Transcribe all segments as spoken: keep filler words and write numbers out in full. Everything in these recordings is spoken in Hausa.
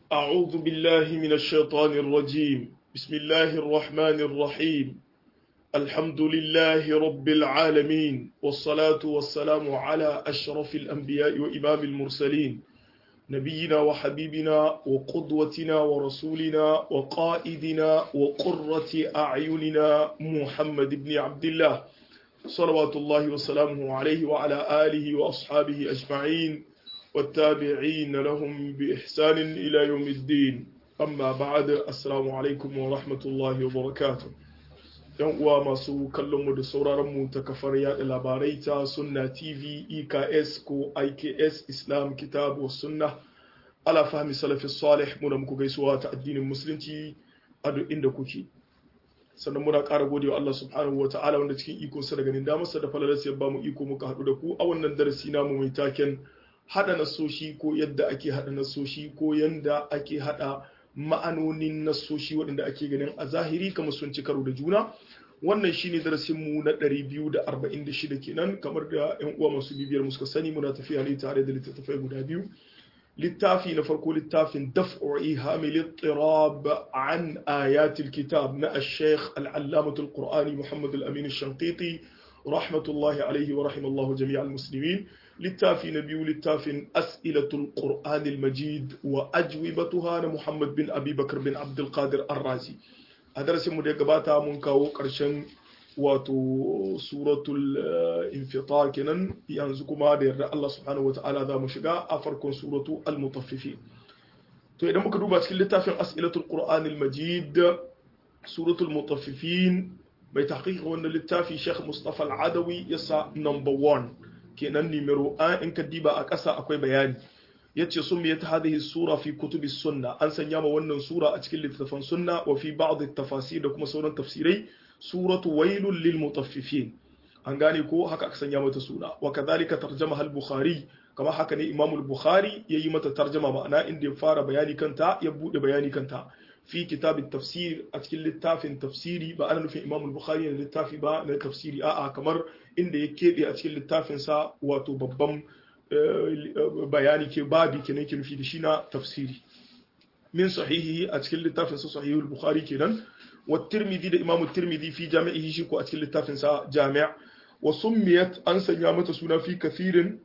أعوذ بالله من الشيطان الرجيم بسم الله الرحمن الرحيم الحمد لله رب العالمين والصلاة والسلام على أشرف الأنبياء وإمام المرسلين نبينا وحبيبنا وقدوتنا ورسولنا وقائدنا وقرة أعيننا محمد بن عبد الله صلوات الله وسلامه عليه وعلى آله وأصحابه أجمعين والتابعين لهم بإحسان إلى يوم الدين أما بعد السلام عليكم ورحمة الله وبركاته yan uwa masu kallon mu da sauraron mu ta kafar yada labarai ta Sunna T V E K S ko I K S Islam Kitab wa Sunnah ala fahmi salafi salih muna muku gaisuwa ta addinin musulunci a duk inda kuke sannan muna ƙara godewa Allah subhanahu wa ta'ala wanda cikin iko sa da ganin damarsa da falalarsa ya ba mu iko muka haɗu da ku a wannan darasi namu mai taken hada nasoshi ko yadda ake hada nasoshi ko yanda ake hada ma'anonin nasoshi waɗanda ake ganin a zahiri kamar sun ci karo da juna wannan shine darasin mu na ɗari biyu da arba'in da shida kenan kamar da ƴan uwa masu bibiyar mu suka sani muna tafiya ne tare da littattafai guda biyu littafi na farko littafin daf'u ihamil ittirab an ayatil kitab na ash-shaykh al-allamah al-qur'ani Muhammad al-Amin ash-Shanqiti rahmatullahi alayhi wa rahimallahu jami'al muslimin littafi na biyu littafin as'ilatul qur'anil majid wa ajwibatuha na Muhammad bin Abi Bakr bin Abdul Qadir Ar-Razi a darasin mu da ya gabata mun kawo ƙarshen wato suratul infitar kenan yanzu kuma da yarda Allah subhanahu wataala za mu shiga a farkon suratu al-mutaffifin to idan muka duba cikin littafin as'ilatul qur'anil majid suratul mutaffifin mai tahqiq wannan littafi Sheikh Mustafa Al-Adawi yasa number one kenan numero ɗaya in ka diba a ƙasa akwai bayani yace sumiyat hadhihi sura fi kutubi sunna an sanya ma wannan sura a cikin littafan sunna wa fi ba'd at-tafasir da kuma sauran tafsirai suratu wailul lil mutaffifin an gane ko haka aka sanya mata suna wa kadhalika tarjamaha al-bukhari kama haka ne imam al-bukhari yayi mata tarjuma ma'ana inda ya fara bayani kanta ya bude bayani kanta fi kitab at-tafsir a cikin littafin tafsiri ba ana nufin imam al-bukhari ne littafi ba na tafsiri a'a kamar inda ya keɓe a cikin littafinsa wato babban bayani ke babi kenan ke nufi da shi na tafsiri min sahihi a cikin littafinsa sahihul bukhari kenan wa tirmidhi da imamu tirmidhi fi jami'ihi shi ko a cikin littafinsa jami' wa summiyat an sanya mata suna fi kathirin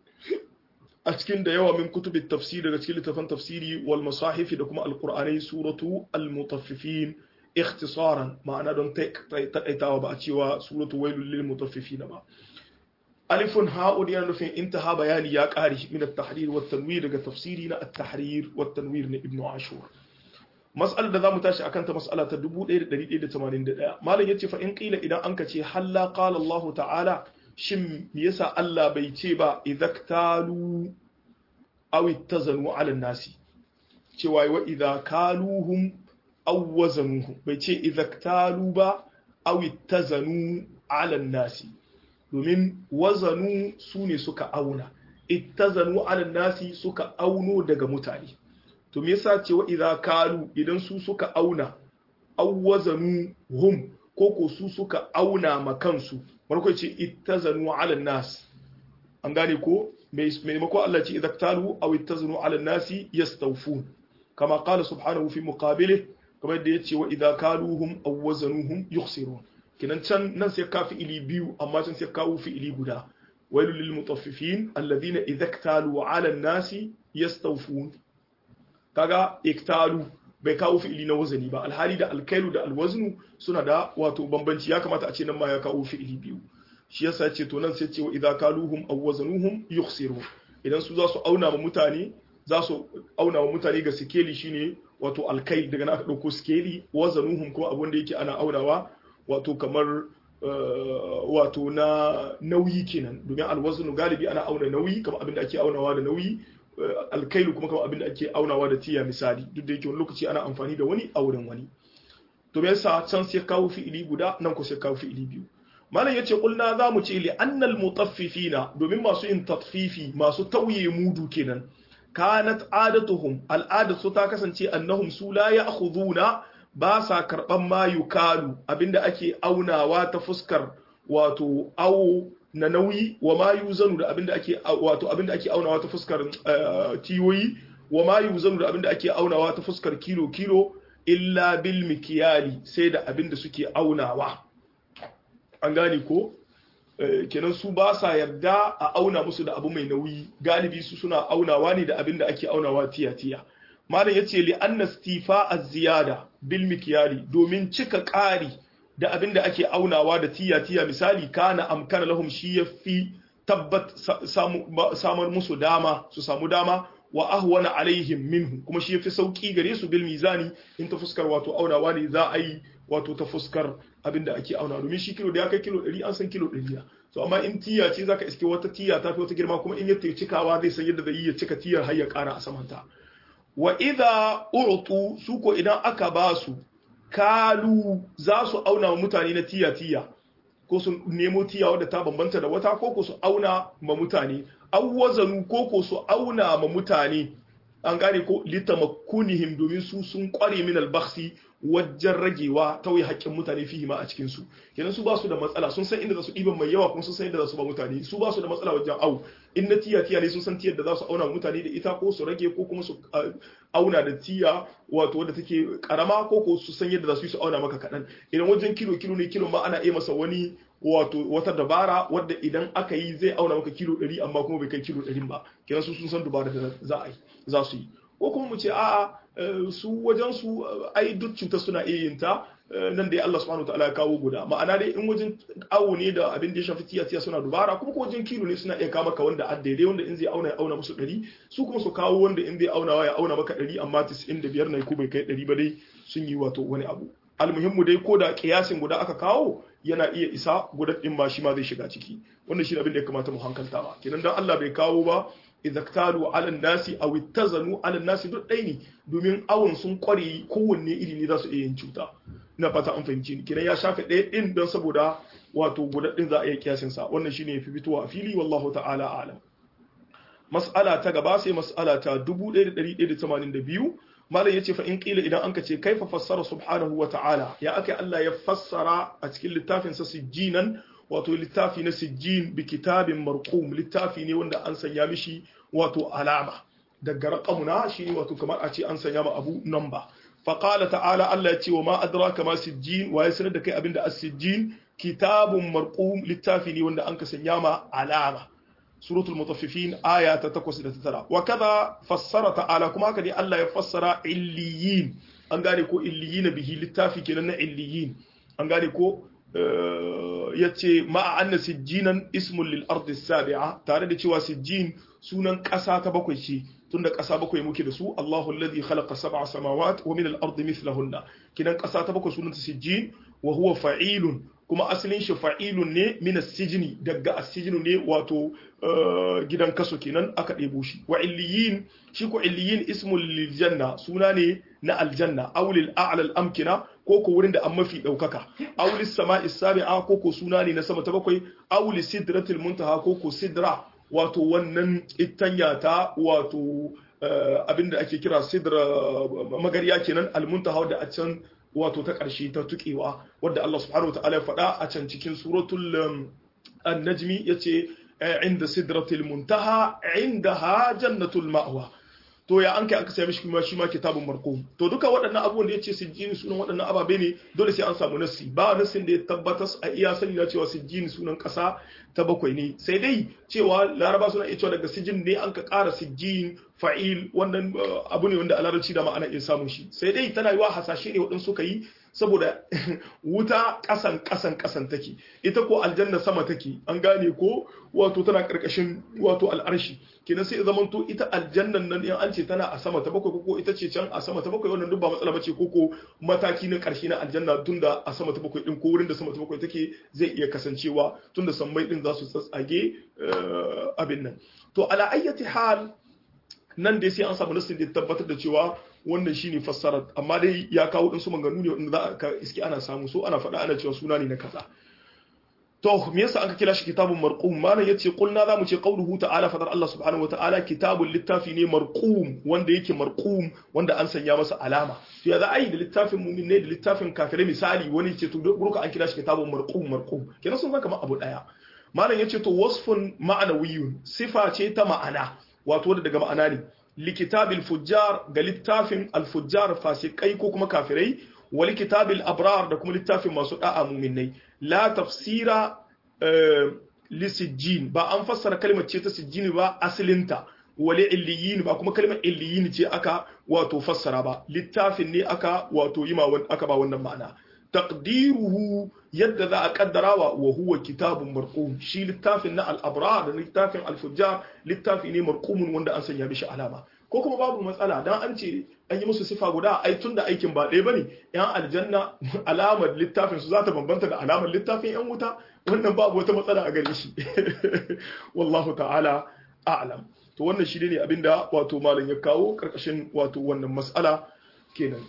a cikin da yawa min kutubit tafsir daga cikin littafan tafsiri wal masahifi da kuma alqur'anai suratu al-mutaffifin ikhtisaran ma'ana don taƙaitawa ba a cewa suratu wailul lil mutaffifin ba alifun ha'ud yana nufin intaha bayani ya ƙari min at-tahrir wa tanwir daga tafsiri na at-tahrir wa tanwir na ibnu ashur mas'alar da zamu tashi akan ta mas'ala ta dubu ɗaya da ɗari ɗaya da tamanin da ɗaya malam yace fa in qila idan anka ce halla qala Allah ta'ala shin me yasa Allah bai ce ba idaktalu aw ittazanu 'ala an-nasi cewa wa idza kaluhum aw wazanuhum bai ce idaktalu ba aw ittazanu 'ala an-nasi domin wazanu sune suka auna ittazanu 'ala an-nasi suka auno daga mutane to me yasa ce wa idza kalu idan su suka auna aw wazanu hum ko ko su suka auna makansu farko ce ittazanu 'ala an-nas an gane ko maimako Allah ce idaktalu aw ittazanu 'ala an-nasi yastawfun kama qala subhanahu fi muqabilihi kamar yadda ya ce wa idza kaluhum aw wazanuhum yukhsirun kinan can nan sai ka fi'ili biyu amma can sai kawo fi'ili guda wailul lil mutaffifin alladhina idza iktalu 'ala an-nasi yastawfun kaga iktalu bai kawo fi'ili na wazani ba alhali da alkailu da alwaznu suna da wato bambanci ya kamata a ce nan ma ya kawo fi'ili biyu shi yasa ya ce to nan sai ce wa idza kaluhum aw wazanuhum yukhsirun idan su za su auna ma mutane za su auna ma mutane ga sikeli shine wato alkai daga na aka ɗauko skeli wazanuhum kuma abin da yake ana aunawa wato kamar wato na nauyi kenan domin alwaznu galibi ana auna nauyi kamar abin da ake aunawa da nauyi alkailu kuma kamar abin da ake aunawa da tiya misali duk da yake wani lokaci ana amfani da wani a wurin wani to me yasa can sai kawo fi'ili guda nan ko sai kawo fi'ili biyu malam yace kulna za mu ce li annal mutaffifina domin masu yin tatfifi masu tauye mudu kenan kanat adatuhum al'adatu ta kasance annahum su la ya'khuduna ba sa karban ma yukalu abinda ake aunawa ta fuskar wato awo na nauyi wa ma yuzanu da abinda ake wato abinda ake aunawa ta fuskar tiyoyi wa ma yuzanu da abinda ake aunawa ta fuskar kilo kilo illa bil mikyali sai da abinda suke aunawa an gane ko kenan su ba sa yarda a auna musu da abu mai nauyi galibi su suna aunawa ne da abinda ake aunawa tiya tiya malam yace li anna istifa az-ziyada bil mikyali domin cika ƙari da abinda ake aunawa da tiya tiya misali kana amkana lahum shi yafi tabbat samar musu dama su samu dama wa ahwana alaihim minhu kuma shi yafi sauki gare su bil mizani in ta fuskar wato aunawa ne za a yi wato ta fuskar abinda ake auna domin shi kilo da ya kai kilo ɗari an san kilo ɗari na so amma in tiya ce zaka iske wata tiya ta fi wata girma kuma in yadda cikawa zai san yadda zai yi ya cika tiyar har ya ƙara a samanta wa idha urtu su ko idan aka ba su kalu za su auna mutane na tiya tiya ko su nemo tiya wadda ta bambanta da wata ko ko su auna ma mutane awwazanu ko ko su auna ma mutane an gane ko litamakunihim domin su sun kware min albakhsi wajen ragewa tauye haƙƙin mutane fihi ma a cikin su kenan su ba su da matsala sun san inda za su ɗiban mai yawa kuma sun san inda za su ba mutane su ba su da matsala wajen au in na tiya tiya ne sun san tiyar da za su auna mutane da ita ko su rage ko kuma su auna da tiya wato wadda take karama ko ko su san yadda za su yi su auna maka kaɗan idan wajen kilo kilo ne kilo ma ana iya masa wani wato wata dabara wadda idan aka yi zai auna maka kilo ɗari amma kuma bai kai kilo ɗari ba kenan su sun san dubara da za a yi za su yi ko kuma mu ce a'a su wajen su ai duk cuta suna iya yin ta nan dai Allah subhanahu wataala ya kawo guda ma'ana dai in wajen awo ne da abin da ya shafi tiya tiya suna dubara kuma ko wajen kilo ne suna iya kawo maka wanda a daidai wanda in zai auna ya auna musu ɗari su kuma su kawo wanda in zai auna ya auna maka ɗari amma tis'in da biyar ne ko bai kai ɗari ba dai sun yi wato wani abu almuhimmu dai ko da kiyasin guda aka kawo yana iya isa gudan din ma shi ma zai shiga ciki wannan shi abin da ya kamata mu hankalta ba kenan dan Allah bai kawo ba idza ktalu ala nasi aw ittazanu ala nasi duk dai ne domin awon sun kware kowanne iri ne za su iya yin cuta ina fata an fahimci ni kenan ya shafe ɗaya din don saboda wato gudan din za a iya kiyasin sa wannan shine yafi fitowa a fili wallahu ta'ala a'lam mas'ala ta gaba sai mas'ala ta dubu ɗaya da ɗari ɗaya da tamanin da biyu malam yace fa in qila idan anka ce kaifa fassara subhanahu wa ta'ala ya akai Allah ya fassara a cikin littafin sa sijjinan wato littafi na sijjin bi kitabin marqum littafi ne wanda an sanya mishi wato alama daga raqamuna shine wato kamar a ce an sanya ma abu number fa qala ta'ala Allah yace wa ma adraka ma sijjin wa ya sanar da kai abinda as-sijjin kitabun marqum littafi ne wanda an ka sanya ma alama suratul mutaffifin aya ta takwas da tara wa kaza fassara ta'ala kuma haka dai Allah ya fassara illiyin an gane ko illiyin bihi littafi kenan na illiyin an gane ko yace ma'a anna sijjinan ismun lil ardi sabi'a tare da cewa sijjin sunan kasa ta bakwai ce tunda kasa bakwai muke da su Allahu alladhi khalaqa sab'a samawat wa min al ardi mithlahunna kidan kasa ta bakwai sunan ta sijjin wa huwa fa'ilun kuma asalin shi fa'ilun ne min as-sijni daga as-sijnu ne wato gidan kaso kenan aka ɗebo shi wa illiyin shi ko illiyin ismul lil janna suna ne na aljanna aw lil a'la al amkina ko ko wurin da an mafi daukaka aw lis sama'i sabi'a ko ko suna ne na sama ta bakwai aw lis sidratil muntaha ko ko sidra wato wannan itanya ta wato abinda ake kira sidra magariya kenan al muntaha da a can wato ta ƙarshe ta tuƙewa wadda Allah subhanahu wa ta'ala ya faɗa a can cikin suratul an-najmi yace inda sidratil muntaha indaha jannatul ma'wa to ya an kai aka sai mishi shi ma kitabun marqum to duka waɗannan abubuwan da yace sijjini sunan waɗannan ababe ne dole sai an samu nassi ba nassin da ya tabbatar a iya sani na cewa sijjini sunan ƙasa ta bakwai ne sai dai cewa laraba suna iya cewa daga sijin ne an ka ƙara sijjin fa'il wannan abu ne wanda a larabci da ma'ana iya samun shi sai dai tana yiwa hasashe ne waɗansu suka yi saboda wuta ƙasan ƙasan ƙasan take ita ko aljanna sama take an gane ko wato tana ƙarƙashin wato al'arshi kenan sai zaman to ita aljannan nan in an ce tana a sama ta bakwai ko ita ce can a sama ta bakwai wannan duk ba matsala bace ko ko mataki na ƙarshe na aljanna tunda a sama ta bakwai din ko wurin da sama ta bakwai take zai iya kasancewa tunda sammai din za su tsatsage abin nan to ala ayyati hal nan dai sai an samu nasin da tabbatar da cewa wannan shine fassara amma dai ya kawo din su maganganu ne wanda za ka iski ana samu so ana faɗa ana cewa suna ne na kaza to me yasa aka kira shi kitabun marqum malan yace kulna zamu ce qauluhu ta'ala fadar Allah subhanahu wataala kitabul littafi ne marqum wanda yake marqum wanda an sanya masa alama to ya za a yi da littafin mu'min ne da littafin kafirai misali wani ce to burka an kira shi kitabun marqum marqum kenan sun zama kamar abu daya malan yace to wasfun ma'anawiyun sifa ce ta ma'ana wato daga ma'ana ne li kitabil fujjar ga littafin al-fujjar fasikai ko kuma kafirai wa li kitabil abrar da kuma littafin masu da'a mu'minai la tafsira li sijjin ba an fassara kalmar ce ta sijjin ba asalinta wali illiyin ba kuma kalmar illiyin ce aka wato fassara ba littafin ne aka wato yi ma aka ba wannan ma'ana taqdiruhu yadda za a kaddarawa wa huwa kitabun marqum shi littafin na al-abrar da littafin al-fujjar littafi ne marqumun wanda an sanya mishi alama ko kuma babu matsala dan an ce an yi musu sifa guda ai tunda aikin ba ɗaya bane yan aljanna alamar littafin su za ta bambanta da alamar littafin yan wuta wannan babu wata matsala a gare shi wallahu ta'ala a'lam to wannan shi ne abinda wato malam ya kawo karkashin wato wannan mas'ala kenan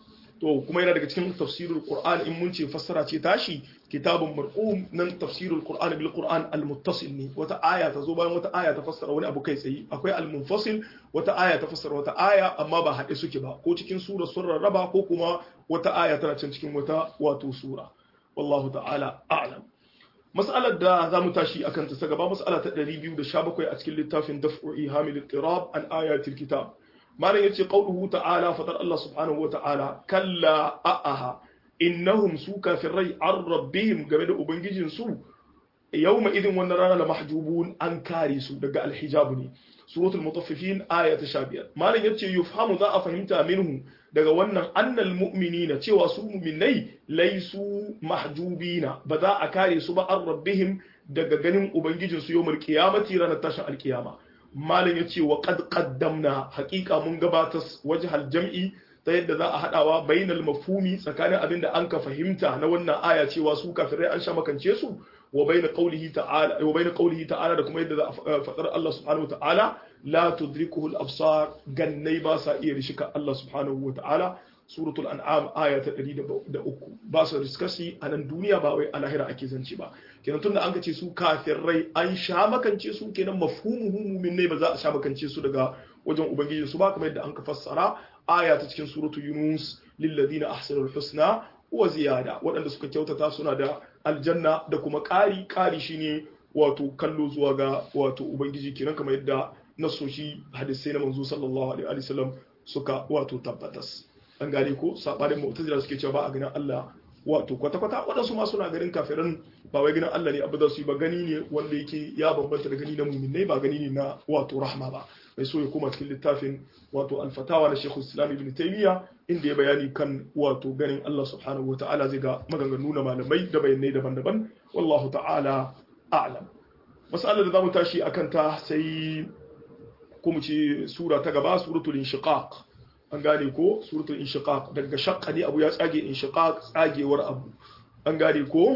to kuma yana daga cikin tafsirul qur'an in mun ce fassara ce tashi kitabun marqum nan tafsirul qur'an bil qur'an al muttasil ne wata aya ta zo bayan wata aya ta fassara wani abu kai tsaye akwai al munfasil wata aya ta fassara wata aya amma ba haɗe suke ba ko cikin sura sun rarraba ko kuma wata aya tana can cikin wata wato sura wallahu ta'ala a'lam mas'alar da zamu tashi akan ta gaba mas'ala ta ɗari biyu da sha bakwai a cikin littafin daf'u ihamil ittirab an ayatil kitab malam yace qauluhu ta'ala fadar Allah subhanahu wata'ala kalla a'aha innahum su kafirai an rabbihim game da ubangijin su yawma idin wannan rana la mahjubun an kare su daga alhijab ne suratul mutaffifin aya ta sha biyar malam yace yufhamu za a fahimta minhu daga wannan annal mu'minina cewa su mu'minai laysu mahjubina ba za a kare su ba an rabbihim daga ganin ubangijin su yawmal qiyamati ranar tashin alqiyama malam ya ce wa qad qaddamna haqiqa mun gabatar wajhal jam'i ta yadda za a hadawa bainal mafhumi tsakanin abinda an ka fahimta na wannan aya cewa su kafirai an sha makance su wa bain qawlihi ta'ala wa bain qawlihi ta'ala da kuma yadda za a fadar Allah subhanahu wa ta'ala la tudrikuhu al-absar gannai ba sa iya rishika Allah subhanahu wa ta'ala suratul an'am aya ta ɗari da uku ba su riskasi a nan duniya ba wai a lahira ake zance ba kenan tunda an ce su kafirai an sha makance su kenan mafhumuhu mu'min ba za a sha makance su daga wajen ubangiji su ba kamar yadda an ka fassara aya ta cikin suratul yunus lil ladina ahsanul husna wa ziyada waɗanda suka kyautata suna da aljanna da kuma ƙari ƙari shine wato kallo zuwa ga wato ubangiji kenan kamar yadda nasoshi hadisai na manzo sallallahu alaihi wasallam suka wato tabbatas an gane ko sabanin mu'tazila suke cewa ba a ganin Allah wato kwata-kwata waɗansu ma suna ganin kafiran ba wai ganin Allah ne abu da su ba gani ne wanda yake ya bambanta da gani na mu'minai ba gani ne na wato rahma ba mai so ya koma cikin littafin wato al-fatawa na Sheikhul Islam Ibn Taymiyyah inda ya bayani kan wato ganin Allah subhanahu wataala zai ga maganganu na malamai da bayanai daban-daban wallahu ta'ala a'lam mas'alar da zamu tashi akan ta sai kuma ce sura ta gaba suratul inshiqaq an gane ko suratul inshiqaq daga shaqqa ne abu ya tsage inshiqaq tsagewar abu an gane ko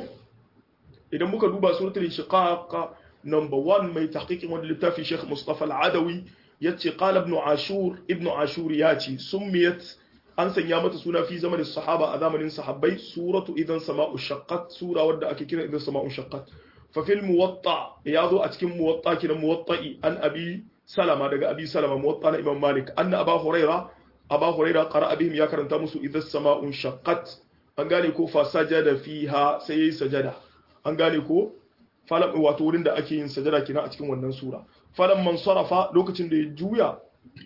idan muka duba suratul inshiqaq number one mai tahqiqin wanda littafi Sheikh Mustafa Al-Adawi yace qala ibn Ashur ibn Ashur yace summiyat an sanya mata suna fi zamanin sahaba a zamanin sahabbai suratu idan sama'u shaqqat sura wadda ake kira idan sama'u shaqqat fa fil muwatta yazo a cikin muwatta kiran muwatta'i an abi salama daga abi salama muwatta na imam malik anna aba huraira aba huraira qara'a bihim ya karanta musu idan sama'u shaqqat an gane ko fa sajada fiha sai yayi sajada an gane ko falam wato wurin da ake yin sajada kina a cikin wannan sura falam man sarafa lokacin da ya juya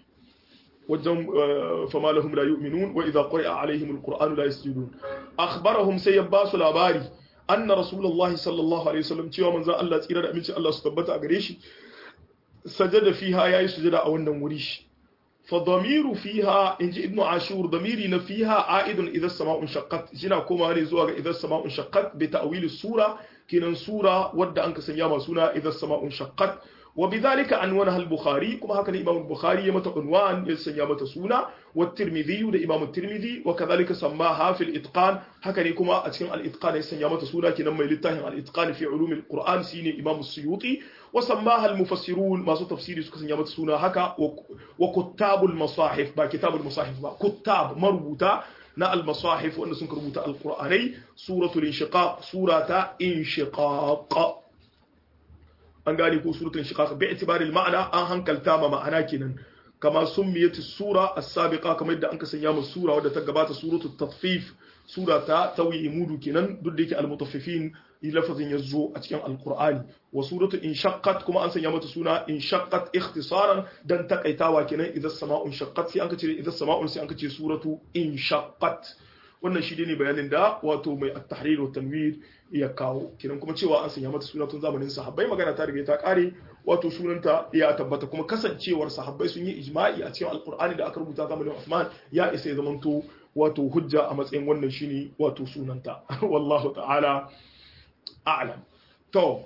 wajen fama lahum la yu'minun wa idha quri'a alaihim alquran la yasjudun akhbarahum sai yabbasu labari anna rasulullahi sallallahu alaihi wasallam cewa manzo Allah tsira da aminci Allah su tabbata a gare shi sajada fiha yayi sujada a wannan wuri fa damiru fiha inji ibnu ashur damiri na fiha aidun idha as-sama'u shaqqat jina koma ne zuwa ga idha as-sama'u shaqqat bi ta'wil sura kinan sura wadda an ka sanya ma suna idha as-sama'u shaqqat وبذلك عنوانها البخاري كما هكذا الإمام البخاري يمت عنوان يسمى مت سونا والترمذي والإمام الترمذي وكذلك سماها في الإتقان هكذا كما أتكلم الإتقان يسمى مت سونا كنما يلتهم الإتقان في علوم القرآن سيني إمام السيوطي وسماها المفسرون ما سو تفسير يسمى مت سونا هكا وكتاب المصاحف با كتاب المصاحف با كتاب مربوطة نا المصاحف وأن سنك ربوطة القرآني سورة الانشقاق سورة انشقاق an gane ko suratul inshiqaq bi itibari al-ma'na an hankalta ma ma'ana kenan kama summiyat as-sura as-sabiqa kamar yadda an ka sanya mu sura wadda ta gabata suratul tatfif sura ta tawi mudu kenan duk da yake al-mutaffifin lafazin ya zo a cikin alqur'ani wa suratu inshaqqat kuma an sanya mata suna inshaqqat ikhtisaran dan takaitawa kenan idza sama'un shaqqat sai an kace idza sama'un sai an kace suratu inshaqqat wannan shi ne bayanin da wato mai at-tahrir wa tanwir ya kawo kenan kuma cewa an sanya mata suna tun zamanin sahabbai magana ta riga ta kare wato sunanta ya tabbata kuma kasancewar sahabbai sun yi ijma'i a cikin alqur'ani da aka rubuta zamanin Uthman ya isa ya zamanto wato hujja a matsayin wannan shine wato sunanta wallahu ta'ala a'lam to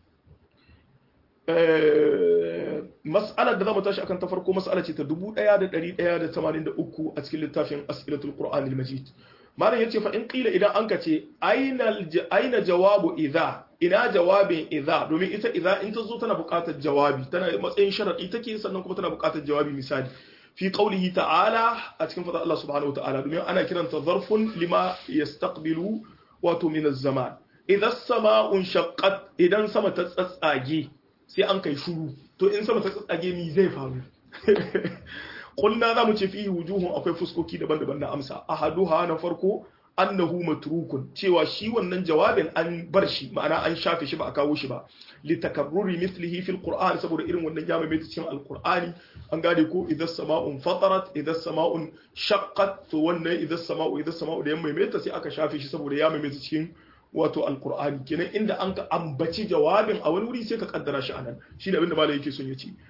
mas'alar da zamu tashi akan ta farko mas'ala ce ta dubu ɗaya da ɗari ɗaya da tamanin da uku a cikin littafin as'ilatul qur'anil majid malam yace fa in qila idan an kace aina aina jawabu idha ina jawabin idha domin ita idha in ta zo tana buƙatar jawabi tana matsayin sharadi take sannan kuma tana buƙatar jawabi misali fi qawlihi ta'ala a cikin fadar Allah subhanahu wa ta'ala domin ana kiranta zarfun lima yastaqbilu wato min az-zaman idha as-sama'u shaqqat idan sama ta tsatsage sai an kai shuru to in sama ta tsatsage mi zai faru kulna zamu ce fihi wujuhun akwai fuskoki daban-daban na amsa ahaduha na farko annahu matrukun cewa shi wannan jawabin an bar shi ma'ana an shafe shi ba a kawo shi ba li takarruri mithlihi fil qur'an saboda irin wannan ya mai cikin alqur'ani an gane ko idza sama'un fatarat idza sama'un shaqqat to wannan idza sama'u idza sama'u da ya mai sai aka shafe shi saboda ya mai cikin wato alqur'ani kenan inda an ka ambaci jawabin a wani wuri sai ka kaddara shi anan shi da abinda malai yake son ya ce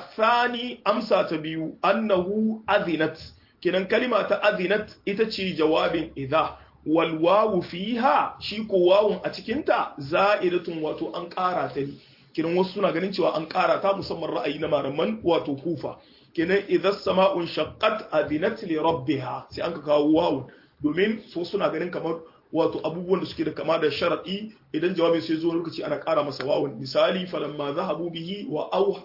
الثاني أمسى تبيو أنه أذنت كنن كلمة أذنت إتشي جواب إذا والواو فيها شيكو واو أتكنتا زائدة واتو أنكاراتني كنن وصنا غننتي وأنكاراتا مسمى الرأي نما رمان واتو كوفا كنن إذا السماء انشقت أذنت لربها سيأنك واو دومين سوسنا غنن كمان wato abubuwan da suke da kama da sharadi idan jawabin sai zo lokaci ana ƙara masa wawun misali falamma zahabu bihi wa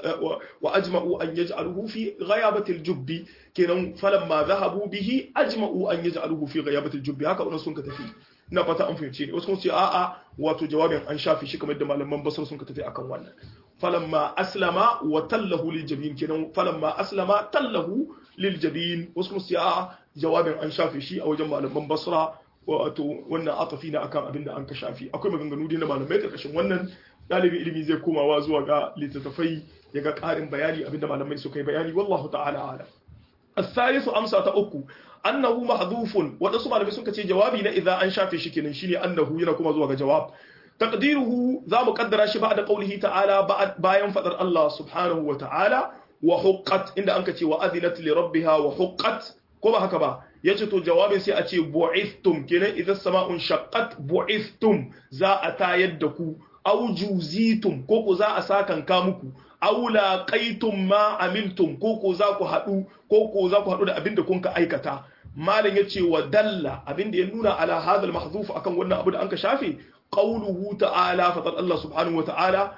wa ajma'u an yaj'aluhu fi ghayabati al-jubbi kenan falamma zahabu bihi ajma'u an yaj'aluhu fi ghayabati al-jubbi haka wannan sun ka tafi ina fata an fahimce ne wasu kuma ce a'a wato jawabin an shafi shi kamar da malaman basar sun ka tafi akan wannan falamma aslama wa tallahu lil jabin kenan falamma aslama tallahu lil jabin wasu kuma ce a'a jawabin an shafi shi a wajen malaman basra wato wannan atafi na akan abinda an ka shafi akwai maganganu dai na malamai karkashin wannan dalibi ilimi zai komawa zuwa ga littattafai ya ga karin bayani abinda malamai suka yi bayani wallahu ta'ala alam الثالث amsa ta uku annahu mahdhufun wadansu malamai suka ce jawabi na idza an shafe shi kenan shine annahu yana kuma zuwa ga jawab taqdiruhu za mu kaddara shi ba'da qawlihi ta'ala bayan fadar Allah subhanahu wa ta'ala wa huqqat inda anka ce wa adhinat li rabbiha wa huqqat ko ba haka ba yace to jawabin sai a ce bu'ithtum kenan idan sama'un shaqqat bu'ithtum za a tayar da ku aw juzitum ko ku za a sakan ka muku aw laqaitum ma amiltum ko ko za ku hadu ko ko za ku hadu da abinda kun ka aikata malam yace wa dalla abinda ya nuna ala hadal mahdhuf akan wannan abu da anka shafe qawluhu ta'ala fa Allah subhanahu wa ta'ala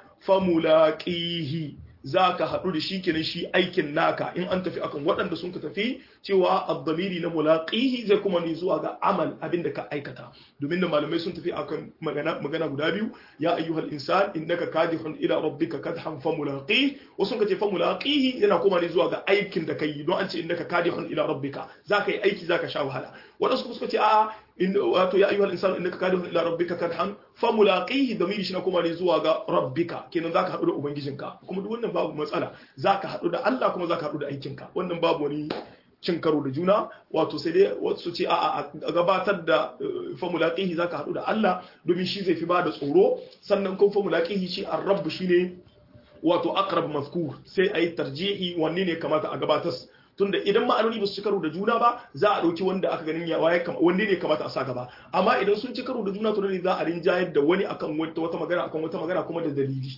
famulaqihi za ka haɗu da shi kenan shi aikin naka in an tafi akan waɗanda sun ka tafi cewa addamiri na mulaqihi zai kuma ne zuwa ga amal abin da ka aikata domin da malamai sun tafi akan magana magana guda biyu ya ayyuhal insan innaka kadihun ila rabbika kadhan fa mulaqih wasu ka ce fa mulaqihi yana kuma ne zuwa ga aikin da kai don an ce innaka kadihun ila rabbika zaka yi aiki zaka sha wahala wadansu kuma suka ce a wato ya ayyuhal insan innaka kadihun ila rabbika kadhan fa mulaqihi damiri shi na kuma ne zuwa ga rabbika kenan zaka haɗu da ubangijinka kuma duk wannan babu matsala zaka haɗu da Allah kuma zaka haɗu da aikinka wannan babu wani cin karo da juna wato sai dai wasu ce a gabatar da famulaqihi zaka haɗu da Allah domin shi zai fi ba da tsoro sannan kuma famulaqihi shi ar-rabb shine wato aqrab mazkur sai ayi tarjihi wanne ne kamata a gabatar tunda idan ma'anoni ba su ci karo da juna ba za a dauki wanda aka ganin ya waye wanne ne kamata a sa gaba amma idan sun ci karo da juna to ne za a rinjayar da wani akan wata magana akan wata magana kuma da dalili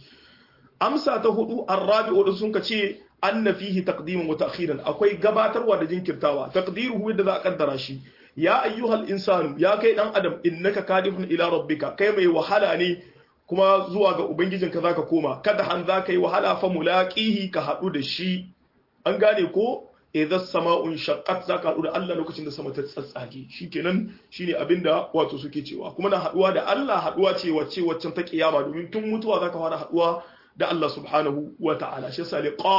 amsa ta hudu ar-rabi'u da sun ka ce anna fihi taqdiman wa ta'khiran akwai gabatarwa da jinkirtawa taqdiruhu yadda za a kaddara shi ya ayyuhal insanu ya kai dan adam innaka kadihun ila rabbika kai mai wahala ne kuma zuwa ga ubangijinka zaka koma kada han zaka yi wahala fa mulaqihi ka hadu da shi an gane ko idza sama'un shaqqat zaka hadu da Allah lokacin da sama ta tsatsage shikenan shine abinda wato suke cewa kuma na haduwa da Allah haduwa ce wacce waccan ta kiyama domin tun mutuwa zaka fara haduwa da Allah subhanahu wa ta'ala shi yasa liqa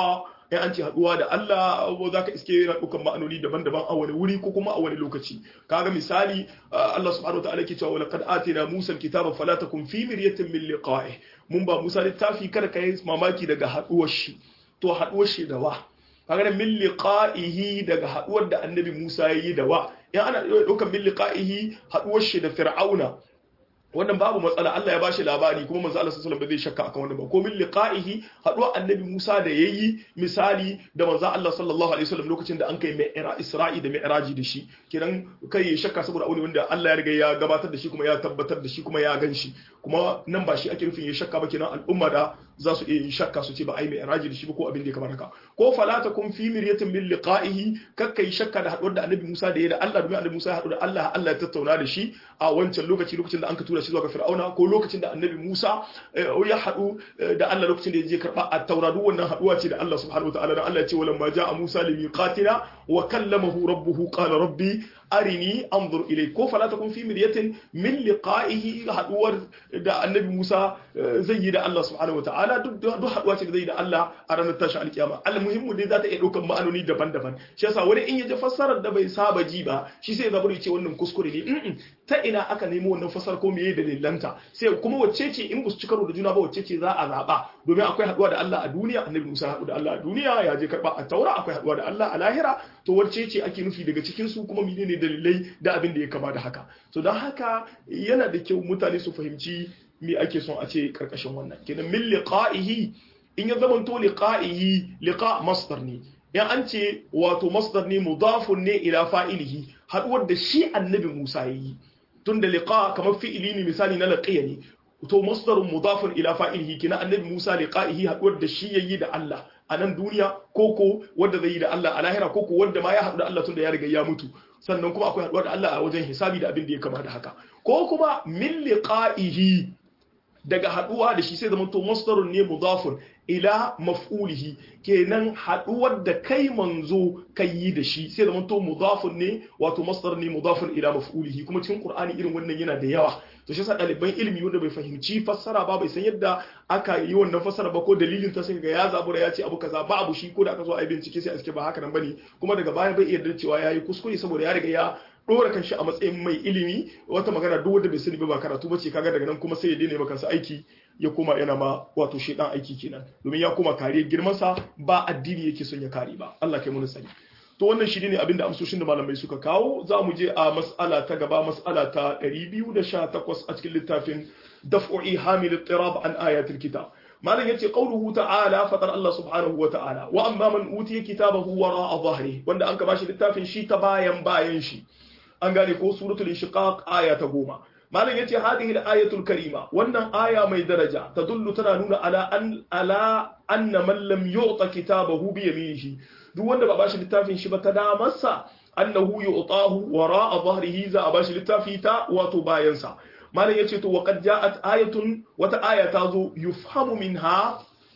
in an ce haduwa da Allah zaka iske yana dukan ma'anoni daban-daban a wani wuri ko kuma a wani lokaci kaga misali Allah subhanahu wataala yake cewa laqad atina Musa al-kitaba fala takun fi miryatin min liqa'ihi mun ba Musa littafi kada kai mamaki daga haduwar shi to haduwar shi da wa kaga min liqa'ihi daga haduwar da annabi Musa yayi da wa in ana dukan min liqa'ihi haduwar shi da Fir'auna wannan babu matsala Allah ya bashi labari kuma manzo Allah sallallahu alaihi wasallam bai shakka akan wannan ba ko min liqa'ihi haduwa annabi Musa da yayi misali da manzo Allah sallallahu alaihi wasallam lokacin da an kai mai Isra'i da Mi'raji da shi kiran kai ya shakka saboda aure wanda Allah ya riga ya gabatar da shi kuma ya tabbatar da shi kuma ya ganshi kuma nan ba shi ake nufin ya shakka ba kiran al'umma da za su iya shakka su ce ba ai Mi'raji da shi ba ko abin da ya kamar haka ko fala takum fi miryatin min liqa'ihi kakkai shakka da haduwar da annabi Musa da yayi da Allah domin annabi Musa ya hadu da Allah Allah ya tattauna da shi a wancan lokaci lokacin da an ka tura shi zuwa ga Fir'auna ko lokacin da annabi Musa ya haɗu da Allah lokacin da ya je karɓa a taura duk wannan haɗuwa ce da Allah subhanahu wataala dan Allah ya ce walamma ja'a Musa limiqatina wa kallamahu rabbuhu qala rabbi arini anzur ilayk ko fala takun fi miryatin min liqa'ihi haɗuwar da annabi Musa zai yi da Allah subhanahu wataala duk duk haɗuwa ce da zai yi da Allah a ranar tashi alkiyama almuhimmu dai za ta iya ɗaukar ma'anoni daban-daban shi yasa wani in ya ji fassarar da bai saba ji ba shi sai ya zaburi ce wannan kuskure ne ta ina aka nemo wannan fassar ko meye dalilanta sai kuma wacce ce in ba su ci karo da juna ba wacce ce za a zaba domin akwai haduwa da Allah a duniya annabi Musa ya haɗu da Allah a duniya ya je karba a taura akwai haduwa da Allah a lahira to wacce ce ake nufi daga cikin su kuma menene dalilai da abin da ya kama da haka to don haka yana da kyau mutane su fahimci me ake son a ce karkashin wannan kenan min liqa'ihi in ya zama to liqa'ihi liqa masdar ne in an ce wato masdar ne mudafun ne ila fa'ilihi haduwar da shi annabi Musa yayi tunda liqa kamar fi'ili ne misali na laqiya ne to masdarun mudafun ila fa'ilihi kina annabi Musa liqa'ihi haduwar da shi yayi da Allah a nan duniya koko wanda zai yi da Allah a lahira koko wanda ma ya haɗu da Allah tunda ya riga ya mutu sannan kuma akwai haduwa da Allah a wajen hisabi da abin da ya kama da haka ko kuma min liqa'ihi daga haduwa da shi sai zama to masdarun ne mudafun ila maf'ulihi kenan haduwar da kai manzo kai yi da shi sai zama to mudafun ne wato masdar ne mudafun ila maf'ulihi kuma cikin Qur'ani irin wannan yana da yawa to shi yasa ɗaliban ilimi wanda bai fahimci fassara ba bai san yadda aka yi wannan fassara ba ko dalilin ta sai ga ya zabura ya ce abu kaza ba abu shi ko da aka zo a yi bincike sai a cike ba haka nan bane kuma daga baya bai iya cewa yayi kuskure saboda ya riga ya dora kanshi a matsayin mai ilimi wata magana duk wanda bai sani ba karatu bace kaga daga nan kuma sai ya daina maka kansa aiki ya koma yana ma wato shedan aiki kenan domin ya koma kariyar girman sa ba addini yake son ya kare ba Allah kai mun sani to wannan shi ne abinda amsoshin da malamai suka kawo za mu je a mas'ala ta gaba mas'ala ta ɗari biyu da sha takwas a cikin littafin daf'u hamil al-tirab an ayatil kitab malam yace qauluhu ta'ala fatar Allah subhanahu wa ta'ala wa amma man utiya kitabahu wara'a dhahri wanda an ka bashi littafin shi ta bayan bayan shi an gane ko suratul inshiqaq aya ta goma malam yace hadhihi al-ayatul karima wannan aya mai daraja tadullu tana nuna ala an ala anna man lam yu'ta kitabahu bi yaminihi duk wanda ba bashi littafin shi ba ta damarsa annahu yu'tahu wara'a dhahrihi za a bashi littafi ta wato bayan sa malam yace to waqad ja'at ayatun wata aya ta zo yufhamu minha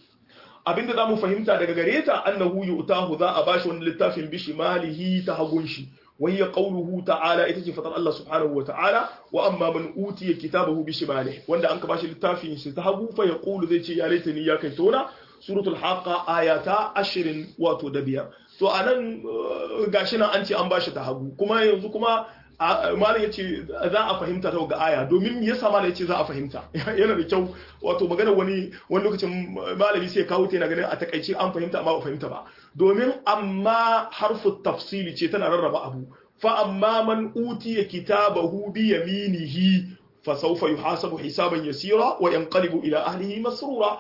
abinda zamu fahimta daga gare ta annahu yu'tahu za a bashi wannan littafin bi shimalihi ta hagun shi وهي قوله تعالى ita ce fatar Allah subhanahu wa ta'ala wa amma man utiya kitabahu bi shimalihi wanda an ka bashi littafin shi ta hagu fa yaqulu zai ce ya laitani ya kai tona suratul haqa ayata ashirin wato da biyar to anan gashi nan an ce an bashi ta hagu kuma yanzu kuma malam yace za a fahimta ta ga aya domin me yasa malam yace za a fahimta yana da kyau wato magana wani wani lokacin malami sai kawo ta yana ganin a takaice an fahimta amma ba fahimta ba domin amma harfu tafsili ce tana rarraba abu fa amma man utiya kitabahu bi yaminihi فسوف يحاسب حسابا يسيرا وينقلب إلى أهله مسرورا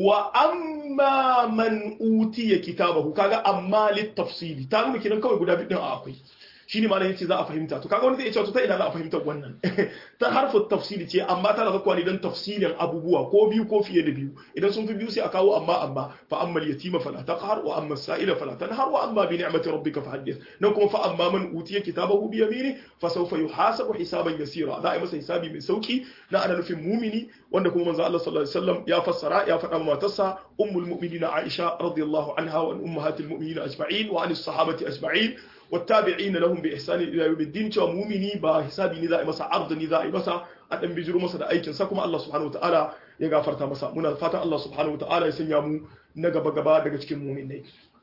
وأما من أوتي كتابه كذا أما للتفصيل تعالوا كنا كوي قد بدنا أقوي shine malam yace za a fahimta to kaga wani zai ce to ta ina za a fahimta wannan ta harfu tafsili ce amma tana da kwani dan tafsilin abubuwa ko biyu ko fiye da biyu idan sun fi biyu sai a kawo amma amma fa amma al-yatima fala taqhar wa amma as-sa'ila fala tanhar wa amma bi ni'mati rabbika fahaddith nan kuma fa amma man utiya kitabahu bi yamini fa sawfa yuhasabu hisaban yasira za a yi masa hisabi mai sauki na ana nufin mumini wanda kuma manzo Allah sallallahu alaihi wasallam ya fassara ya faɗa matarsa ummul mu'minin Aisha radiyallahu anha wa ummahatil mu'minin ajma'in wa anis sahabati ajma'in والتابعين لهم بإحسان إلى يوم الدين cewa mumini ba hisabi ne za a yi masa arda ne za a yi masa a dan bijiro masa da aikin sa kuma Allah subhanahu wataala ya gafarta masa muna fatan Allah subhanahu wataala ya sanya mu na gaba gaba daga cikin mu'minai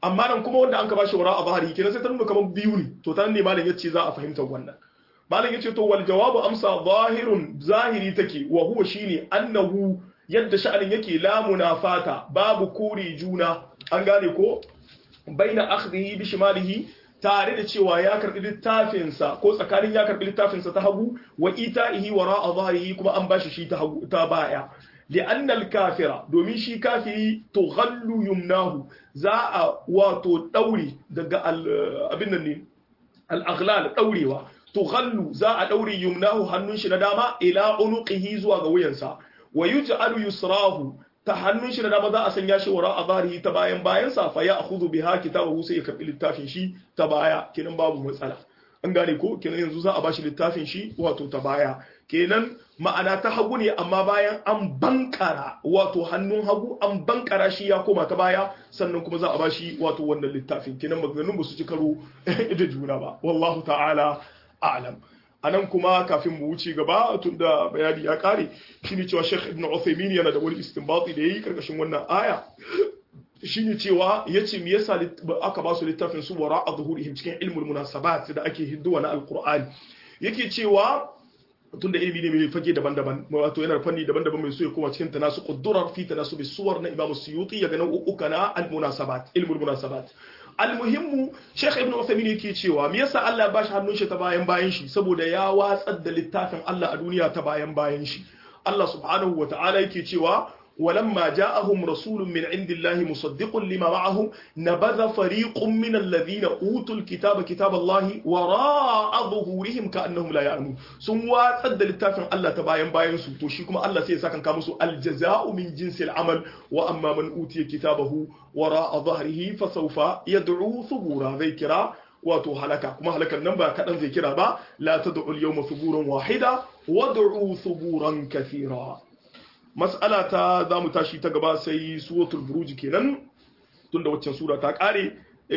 amma nan kuma wanda an ka bashi wara a zahiri kenan sai ta nuna kamar biyu ne to ta ne malam yace za a fahimta wannan malam yace to wal jawabu amsa zahirun zahiri take wa huwa shine annahu yadda sha'anin yake la munafata babu kuri juna an gane ko baina akhdhihi bi shimalihi tare da cewa ya karbi littafinsa ko tsakanin ya karbi littafinsa ta hagu wa ita'ihi wara'a zahirihi kuma an bashi shi ta hagu ta baya li'anna al-kafira domin shi kafiri tughallu yumnahu za a wato dauri daga abin nan ne al-aghlal daurewa tughallu za a daure yumnahu hannun shi na dama ila unuqihi zuwa ga wuyansa wa yuj'alu yusrahu ta hannun shi na dama za a sanya shi wara a zahiri ta bayan bayansa fa ya akhudhu biha kitabahu sai ya karbi littafin shi ta baya kenan babu matsala an gane ko kenan yanzu za a bashi littafin shi wato ta baya kenan ma'ana ta hagu ne amma bayan an bankara wato hannun hagu an bankara shi ya koma ta baya sannan kuma za a bashi wato wannan littafin kenan maganganun ba su ci karo da juna ba wallahu ta'ala a'lam anan kuma kafin mu wuce gaba tunda bayani ya kare shine cewa Sheikh Ibn Uthaymeen yana da wani istinbati da yayi karkashin wannan aya shine cewa yace me yasa aka ba su littafin su wara azhurihim cikin ilmul munasabat da ake hidduwa na alqur'ani yake cewa tunda ilimi ne mai fage daban-daban wato yana fanni daban-daban mai so ya koma cikin tanasu quddurar fi tanasubi suwar na Imam Suyuti ya ga nau'uka na al-munasabat ilmul munasabat almuhimmu Sheikh Ibn Uthaymeen yake cewa me yasa Allah ya bashi hannun shi ta bayan bayan shi saboda ya watsar da littafin Allah a duniya ta bayan bayan shi Allah subhanahu wata'ala yake cewa ولما جاءهم رسول من عند الله مصدق لما معهم نبذ فريق من الذين أوتوا الكتاب كتاب الله وراء ظهورهم كأنهم لا يعلمون sun watsar da littafin Allah ta bayan bayan su to shi kuma Allah sai ya saka ka musu aljaza'u min jinsil amal wa amma man utiya kitabahu wara'a dhahrihi fasawfa yad'u thubura zai kira wato halaka kuma halakan nan ba kadan zai kira ba la tad'u al-yawma thuburan wahida wad'u thuburan kathira mas'ala ta za mu tashi ta gaba sai suratul buruj kenan tunda waccan sura ta kare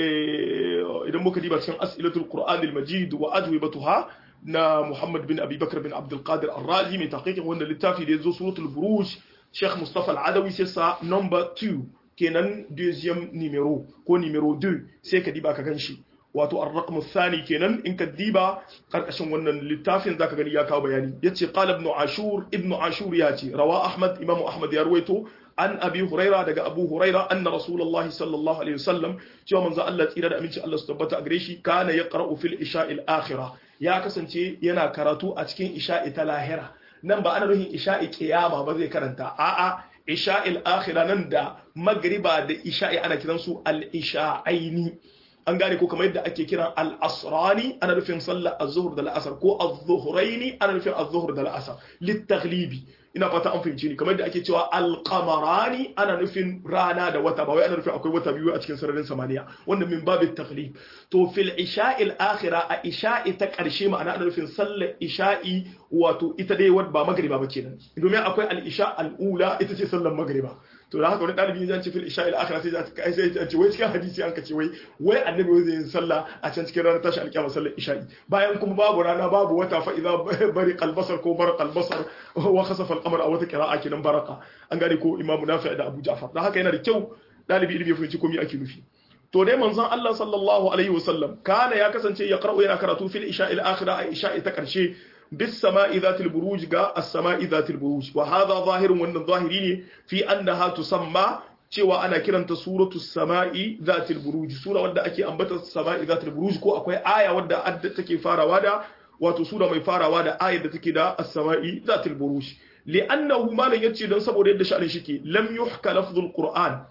idan muka diba cikin as'ilatul qur'anil majid wa ajwibatuha na Muhammad bin Abi Bakr bin Abdul Qadir Ar-Razi mai tahqiqin wannan littafi da yazo suratul buruj Sheikh Mustafa Al-Adawi sai sa number two kenan deuxième numéro ko numéro deux sai ka diba ka ganshi wato ar-raqm ath-thani kenan in ka diba karkashin wannan littafin zaka gani ya kawo bayani yace qala ibn ashur ibn ashur yace rawa ahmad imam ahmad ya ruwaito an abi huraira daga abu huraira anna rasulullahi sallallahu alaihi wasallam cewa manzo Allah tsira da aminci Allah su tabbata a gare shi kana yaqra'u fil isha'il akhirah ya kasance yana karatu a cikin isha'i ta lahira nan ba ana nufin isha'i kiyama ba zai karanta a'a isha'il akhirah nan da magriba da isha'i ana kiransu al-isha'aini an gane ko kamar yadda ake kiran al-asrani ana nufin sallar az-zuhr da al-asr ko az-zuhraini ana nufin az-zuhr da al-asr lit-taghlibi ina fata an fahimci ni kamar yadda ake cewa al-qamarani ana nufin rana da wata ba wai ana nufin akwai wata biyu a cikin sararin samaniya wannan min babit taghlib to fil isha'il akhira a isha'i ta karshe ma'ana ana nufin sallar isha'i wato ita dai wadda ba magriba ba kenan domin akwai al-isha al-ula ita ce sallar magriba to da haka wani dalibi ya ce fil isha ila akhirah sai sai ya ce wai cikin hadisi an kace wai wai annabi wai zai sallah a can cikin ranar tashi alkiyama sallar isha'i bayan kuma babu rana babu wata fa idza bari qalbasar ko bar qalbasar wa khasafa al-qamar a wata qira'a kenan baraka an gane ko imamu nafi' da abu ja'far da haka yana da kyau dalibi ilimi ya fahimci komai ake nufi to dai manzon Allah sallallahu alaihi wasallam kana ya kasance ya qara'u yana karatu fil isha ila akhirah a isha'i ta karshe بالسماء ذات البروج جاء السماء ذات البروج وهذا ظاهر وان ظاهرين في انها تسمى cewa ana kiranta suratu sama'i zatil buruj sura wadda ake ambata sama'i zatil buruj ko akwai aya wadda adda take farawa da wato sura mai farawa da ayar da take da as-sama'i zatil buruj li'annahu malan yace dan saboda yadda sha'anin shike lam yuhka lafzul qur'an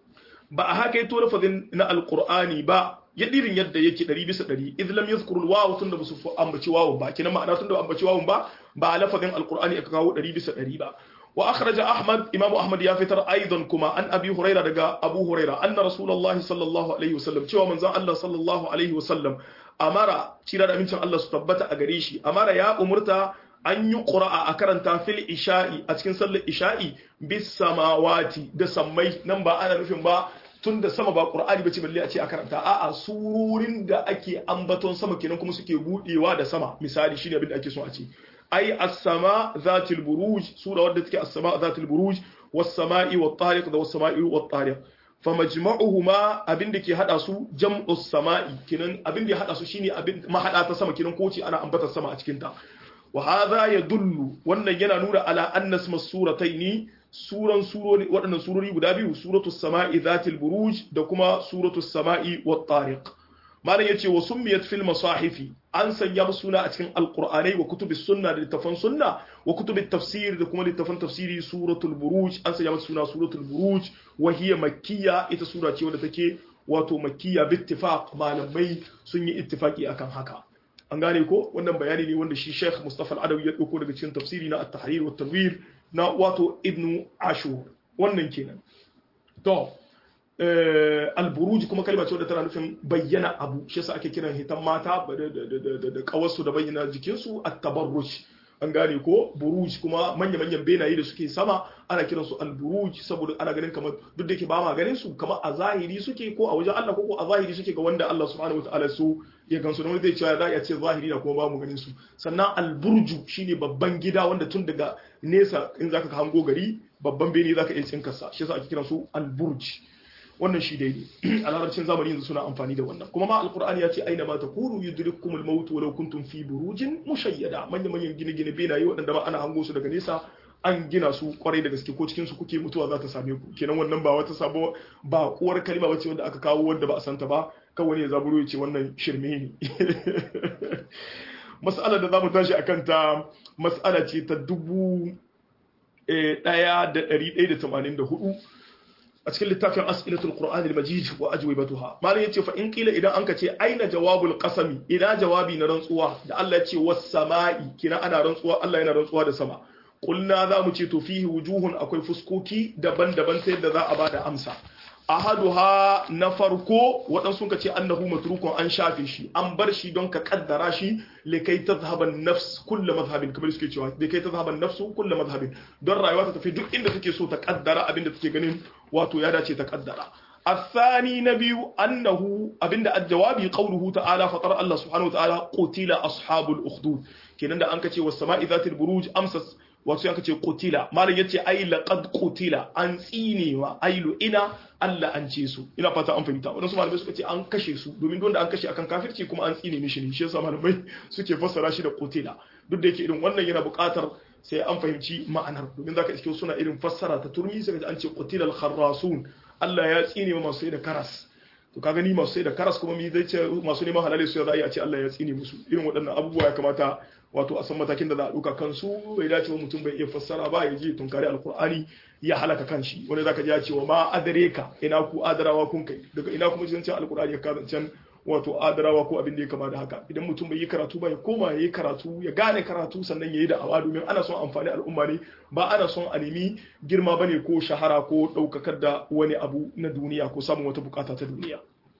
ba a haka yato lafazin na alqur'ani ba yadirin yadda yake ɗari bisa ɗari idh lam yadhkuru al-waw tunda basu ambaci wawun ba kina ma'ana tunda ambaci wawun ba ba lafazin alqur'ani aka kawo ɗari bisa ɗari ba wa akhraja ahmad imam ahmad ya fitar aidan kuma an abi huraira daga abu huraira anna rasulullahi sallallahu alaihi wasallam cewa manzon Allah sallallahu alaihi wasallam amara kira da amincin Allah su tabbata a gare shi amara ya umurta an yi qura'a a karanta fil isha'i a cikin sallar isha'i bis samawati da sammai nan ba ana nufin ba tun da sama ba ƙur'ani ba ce balle a ce a karanta a'a surorin da ake ambaton sama kenan kuma suke budewa da sama misali shine abin da ake so a ce ai as-sama zatil buruj sura wadda take as-sama zatil buruj was-sama'i wat-tariq da was-sama'i wat-tariq fa majma'uhuma abin da ke hada su jam'us sama'i kinan abin da ya hada su shine abin mahada ta sama kinan ko ce ana ambatar sama a cikin ta wa hadha yadullu wannan yana nuna ala anna isma surataini suran surori waɗannan surori guda biyu suratus sama'i zatil buruj da kuma suratus sama'i wat tariq malam yace wa summiyat fil masahifi an sanya musu suna a cikin alqur'anai wa kutubis sunna da littafan sunna wa kutubit tafsir da kuma littafan tafsiri suratul buruj an sanya musu suna suratul buruj wa hiya makkiyya ita sura ce wadda take wato makkiyya bi ittifaq malamai sun yi ittifaki akan haka an gane ko wannan bayani ne wanda shi Sheikh Mustafa Al-Adawi ya dauko daga cikin tafsiri na at-tahrir wa tanwir na wato Ibn Ashur wannan kenan to al-buruj kuma kalma ce wadda tana nufin bayyana abu shi yasa ake kiran hitan mata da kawarsu da bayyana jikinsu at-tabarruj an gane ko buruj kuma manya manyan benaye da suke sama ana kiransu al-buruj saboda ana ganin kamar duk da yake ba ma ganin su kamar a zahiri suke ko a wajen Allah ko a zahiri suke ga wanda Allah subhanahu wataala su ya gansu da wanda zai cewa za ya ce zahiri da kuma ba mu ganin su sannan al-burju shine babban gida wanda tun daga nesa in zaka ka hango gari babban bene zaka iya cinkarsa shi yasa ake kiransu al-burj wannan shi dai ne a larabcin zamani yanzu suna amfani da wannan kuma ma alqur'ani ya ce aina ma takunu yudrikumul maut walau kuntum fi burujin mushayyada manyan manyan gine-gine benaye waɗanda ba ana hango su daga nesa an gina su kwarai da gaske ko cikin su kuke mutuwa za ta same ku kenan wannan ba wata sabo ba kuwar kalma bace wanda aka kawo wanda ba a santa ba kawai ne zaburo ya ce wannan shirme ne mas'alar da zamu tashi akan ta mas'ala ce ta dubu ɗaya da ɗari ɗaya da tamanin da hudu a cikin littafin as'ilatul qur'anil majid wa ajwibatuha malam yace fa in qila idan anka ce aina jawabul qasami ina jawabi na rantsuwa da Allah yace was sama'i kina ana rantsuwa Allah yana rantsuwa da sama kulna za mu ce to fihi wujuhun akwai fuskoki daban-daban ta yadda za a bada amsa ahaduha na farko waɗansu ka ce annahu matrukun an shafe shi an bar shi don ka kaddara shi likai tazhaban nafs kullu madhhabin kamar suke cewa likai tazhaban nafsu kullu madhhabin don rayuwa ta tafi duk inda take so ta kaddara abinda take ganin wato ya dace ta kaddara الثاني نبي أنه أبن الجواب قوله تعالى فطر الله سبحانه وتعالى قتل أصحاب الأخدود كنن أنك والسماء ذات البروج أمسس wasu yanka ce kutila malam yace ai laqad kutila an tsinewa ailu ina Allah an ce su ina fata an fahimta wannan su malamai suka ce an kashe su domin don da an kashe akan kafirci kuma an tsine mishi ne shi yasa malamai suke fassara shi da kutila duk da yake irin wannan yana buƙatar sai an fahimci ma'anar domin zaka iske suna irin fassara ta turmi sai an ce kutilal kharrasun Allah ya tsine wa masu da karas to ka gani masu da karas kuma mi zai ce masu neman halale su ya za a ce Allah ya tsine musu irin waɗannan abubuwa ya kamata wato a san matakin da za a ɗauka kansu bai dace wa mutum bai iya fassara ba ya je tunkari alkur'ani ya halaka kanshi wanda zaka ji ya ce wa ma adareka ina ku adarawa kun kai daga ina kuma jin cewa alkur'ani ya kazancan wato adarawa ko abin da ya kama da haka idan mutum bai yi karatu ba ya koma ya yi karatu ya gane karatu sannan ya yi da'awa domin ana son amfani al'umma ne ba ana son a nemi girma bane ko shahara ko ɗaukakar da wani abu na duniya ko samun wata bukata ta duniya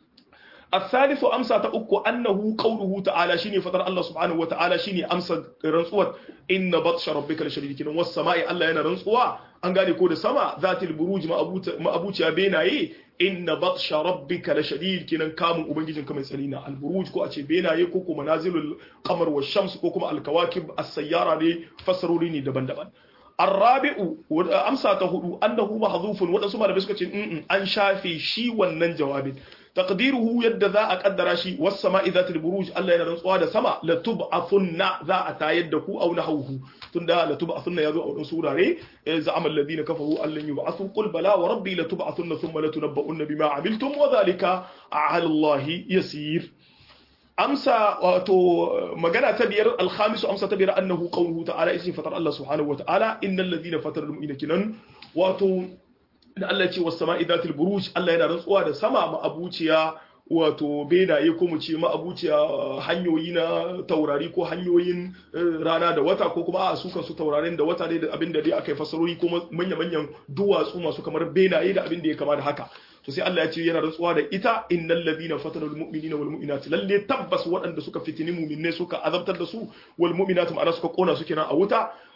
الثالث أمسى تأكو أنه قوله تعالى شيني فطر الله سبحانه وتعالى شيني أمسى رنسوة إن بطش ربك لشديد كنا والسماء الله ينا رنسوة أنقال يكون السماء ذات البروج ما أبوت ما أبوت يا بينا إيه إن بطش ربك لشديد كنا كام وبنجي كم يسألينا البروج كو أشي بينا يكوكو منازل القمر والشمس كوكو الكواكب السيارة دي فسروا ليني دبن دبن الرابع أمسى تهدو أنه محذوف وده سمع بسكتش أن شافي شي ونن جواب تقديره يد ذا أقدر شي والسماء ذات البروج الله ينرسوا هذا سما لتبعثن ذا أتايدكو أو نحوه تندا لتبعثن يذو أو نسورة ري زعم الذين كفروا أن لن يبعثوا قل بلى وربي لتبعثن ثم لتنبؤن بما عملتم وذلك على الله يسير أمسى تو مجانا تبير الخامس أمسى تبير أنه قوله تعالى اسم فطر الله سبحانه وتعالى إن الذين فتروا المؤمنين كنن واتو da Allah ce wasu sama'i zatul buruj Allah yana rantsuwa da sama ma'abuciya wato benaye ko mu ce ma'abuciya hanyoyi na taurari ko hanyoyin rana da wata ko kuma a su kansu taurarin da wata ne da abin da dai aka yi fasarori ko manya-manyan duwatsu masu kamar benaye da abin da ya kama da haka to sai Allah ya ce yana rantsuwa da ita innal ladina fatanul mu'minina wal mu'minati lalle tabbas waɗanda suka fitini mu'minai suka azabtar da su wal mu'minatu ma'ana suka kona su kina a wuta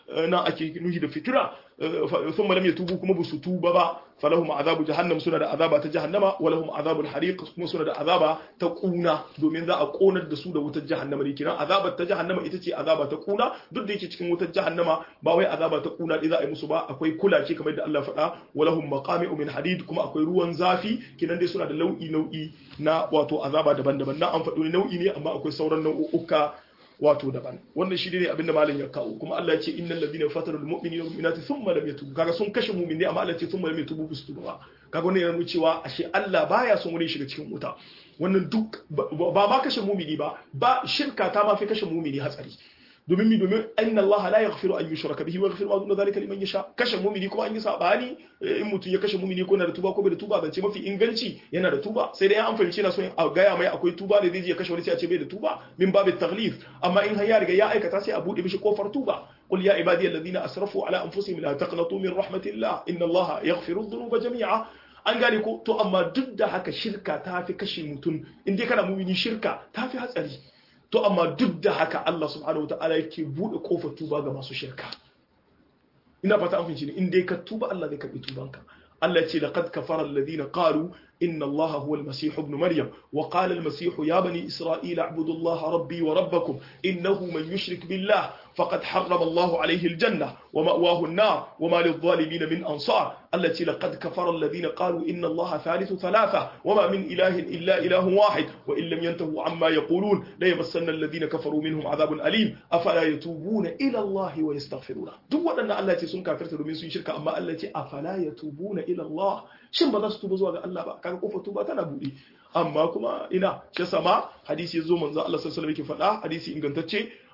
na ake nuhi da fitira thumma lam yatubu kuma ba su tuba ba falahum azabu jahannam suna da azaba ta jahannama wa lahum azabul hariq kuma suna da azaba ta kuna domin za a konar da su da wutar jahannama ne kiran azabar ta jahannama ita ce azaba ta kuna duk da yake cikin wutar jahannama ba wai azaba ta kuna dai za a yi musu ba akwai kulace kamar da Allah faɗa wa lahum maqami'u min hadid kuma akwai ruwan zafi kinan dai suna da nau'i nau'i na wato azaba daban-daban na an faɗo nau'i ne amma akwai sauran nau'uka wato daban wannan shi ne abinda malam ya kawo kuma Allah ya ce innal ladina fataru al mu'minina wal mu'minati thumma lam yatubu kaga sun kashe mu'mini amma Allah ya ce thumma lam yatubu bisu ba kaga wannan yana nuna cewa ashe Allah baya son wani shiga cikin wuta wannan duk ba ma kashe mu'mini ba ba shirka ta ma fi kashe mu'mini hatsari domin mi domin inna Allah la yaghfiru an yushraka bihi wa yaghfiru ma duna dhalika liman yasha kashe mu'mini kuma an yi sabani in mutum ya kashe mu'mini ko na da tuba ko bai da tuba zance mafi inganci yana da tuba sai dai an fahimci na so a gaya mai akwai tuba da zai je ya kashe wani sai a ce bai da tuba min babu taghlif amma in har ya riga ya aikata sai a bude mishi kofar tuba qul ya ibadi alladhina asrafu ala anfusihim la taqnatu min rahmatillah inna Allah yaghfiru dhunuba jami'a an gane ko to amma duk da haka shirka ta fi kashe mutum in dai kana mu'mini shirka ta fi hatsari to amma duk da haka Allah subhanahu wataala yake bude kofar tuba ga masu shirka ina fata an fahimci ne in dai ka tuba Allah zai karbi tubanka Allah ya ce laqad kafara alladhina qalu inna Allah huwa al-masih ibn maryam wa qala al-masih ya bani isra'ila a'budu Allah rabbi wa rabbakum innahu man yushrik billah faqad harrama Allah alayhi al-janna wa ma'wahu an-nar wa ma lidh-dhalimin min ansar التي لقد كفر الذين قالوا إن الله ثالث ثلاثة وما من إله إلا إله واحد وإن لم ينتهوا عما يقولون ليمسن الذين كفروا منهم عذاب أليم أفلا يتوبون إلى الله ويستغفرون دو أن الله تسون كافرت من سوء شركة أما التي أفلا يتوبون إلى الله شن بدأ ستوب زواج الله بقى كان كفر توبة تنبولي أما كما إنا شسما حديث يزو من ذا الله صلى الله عليه وسلم كفلا حديث إن كنت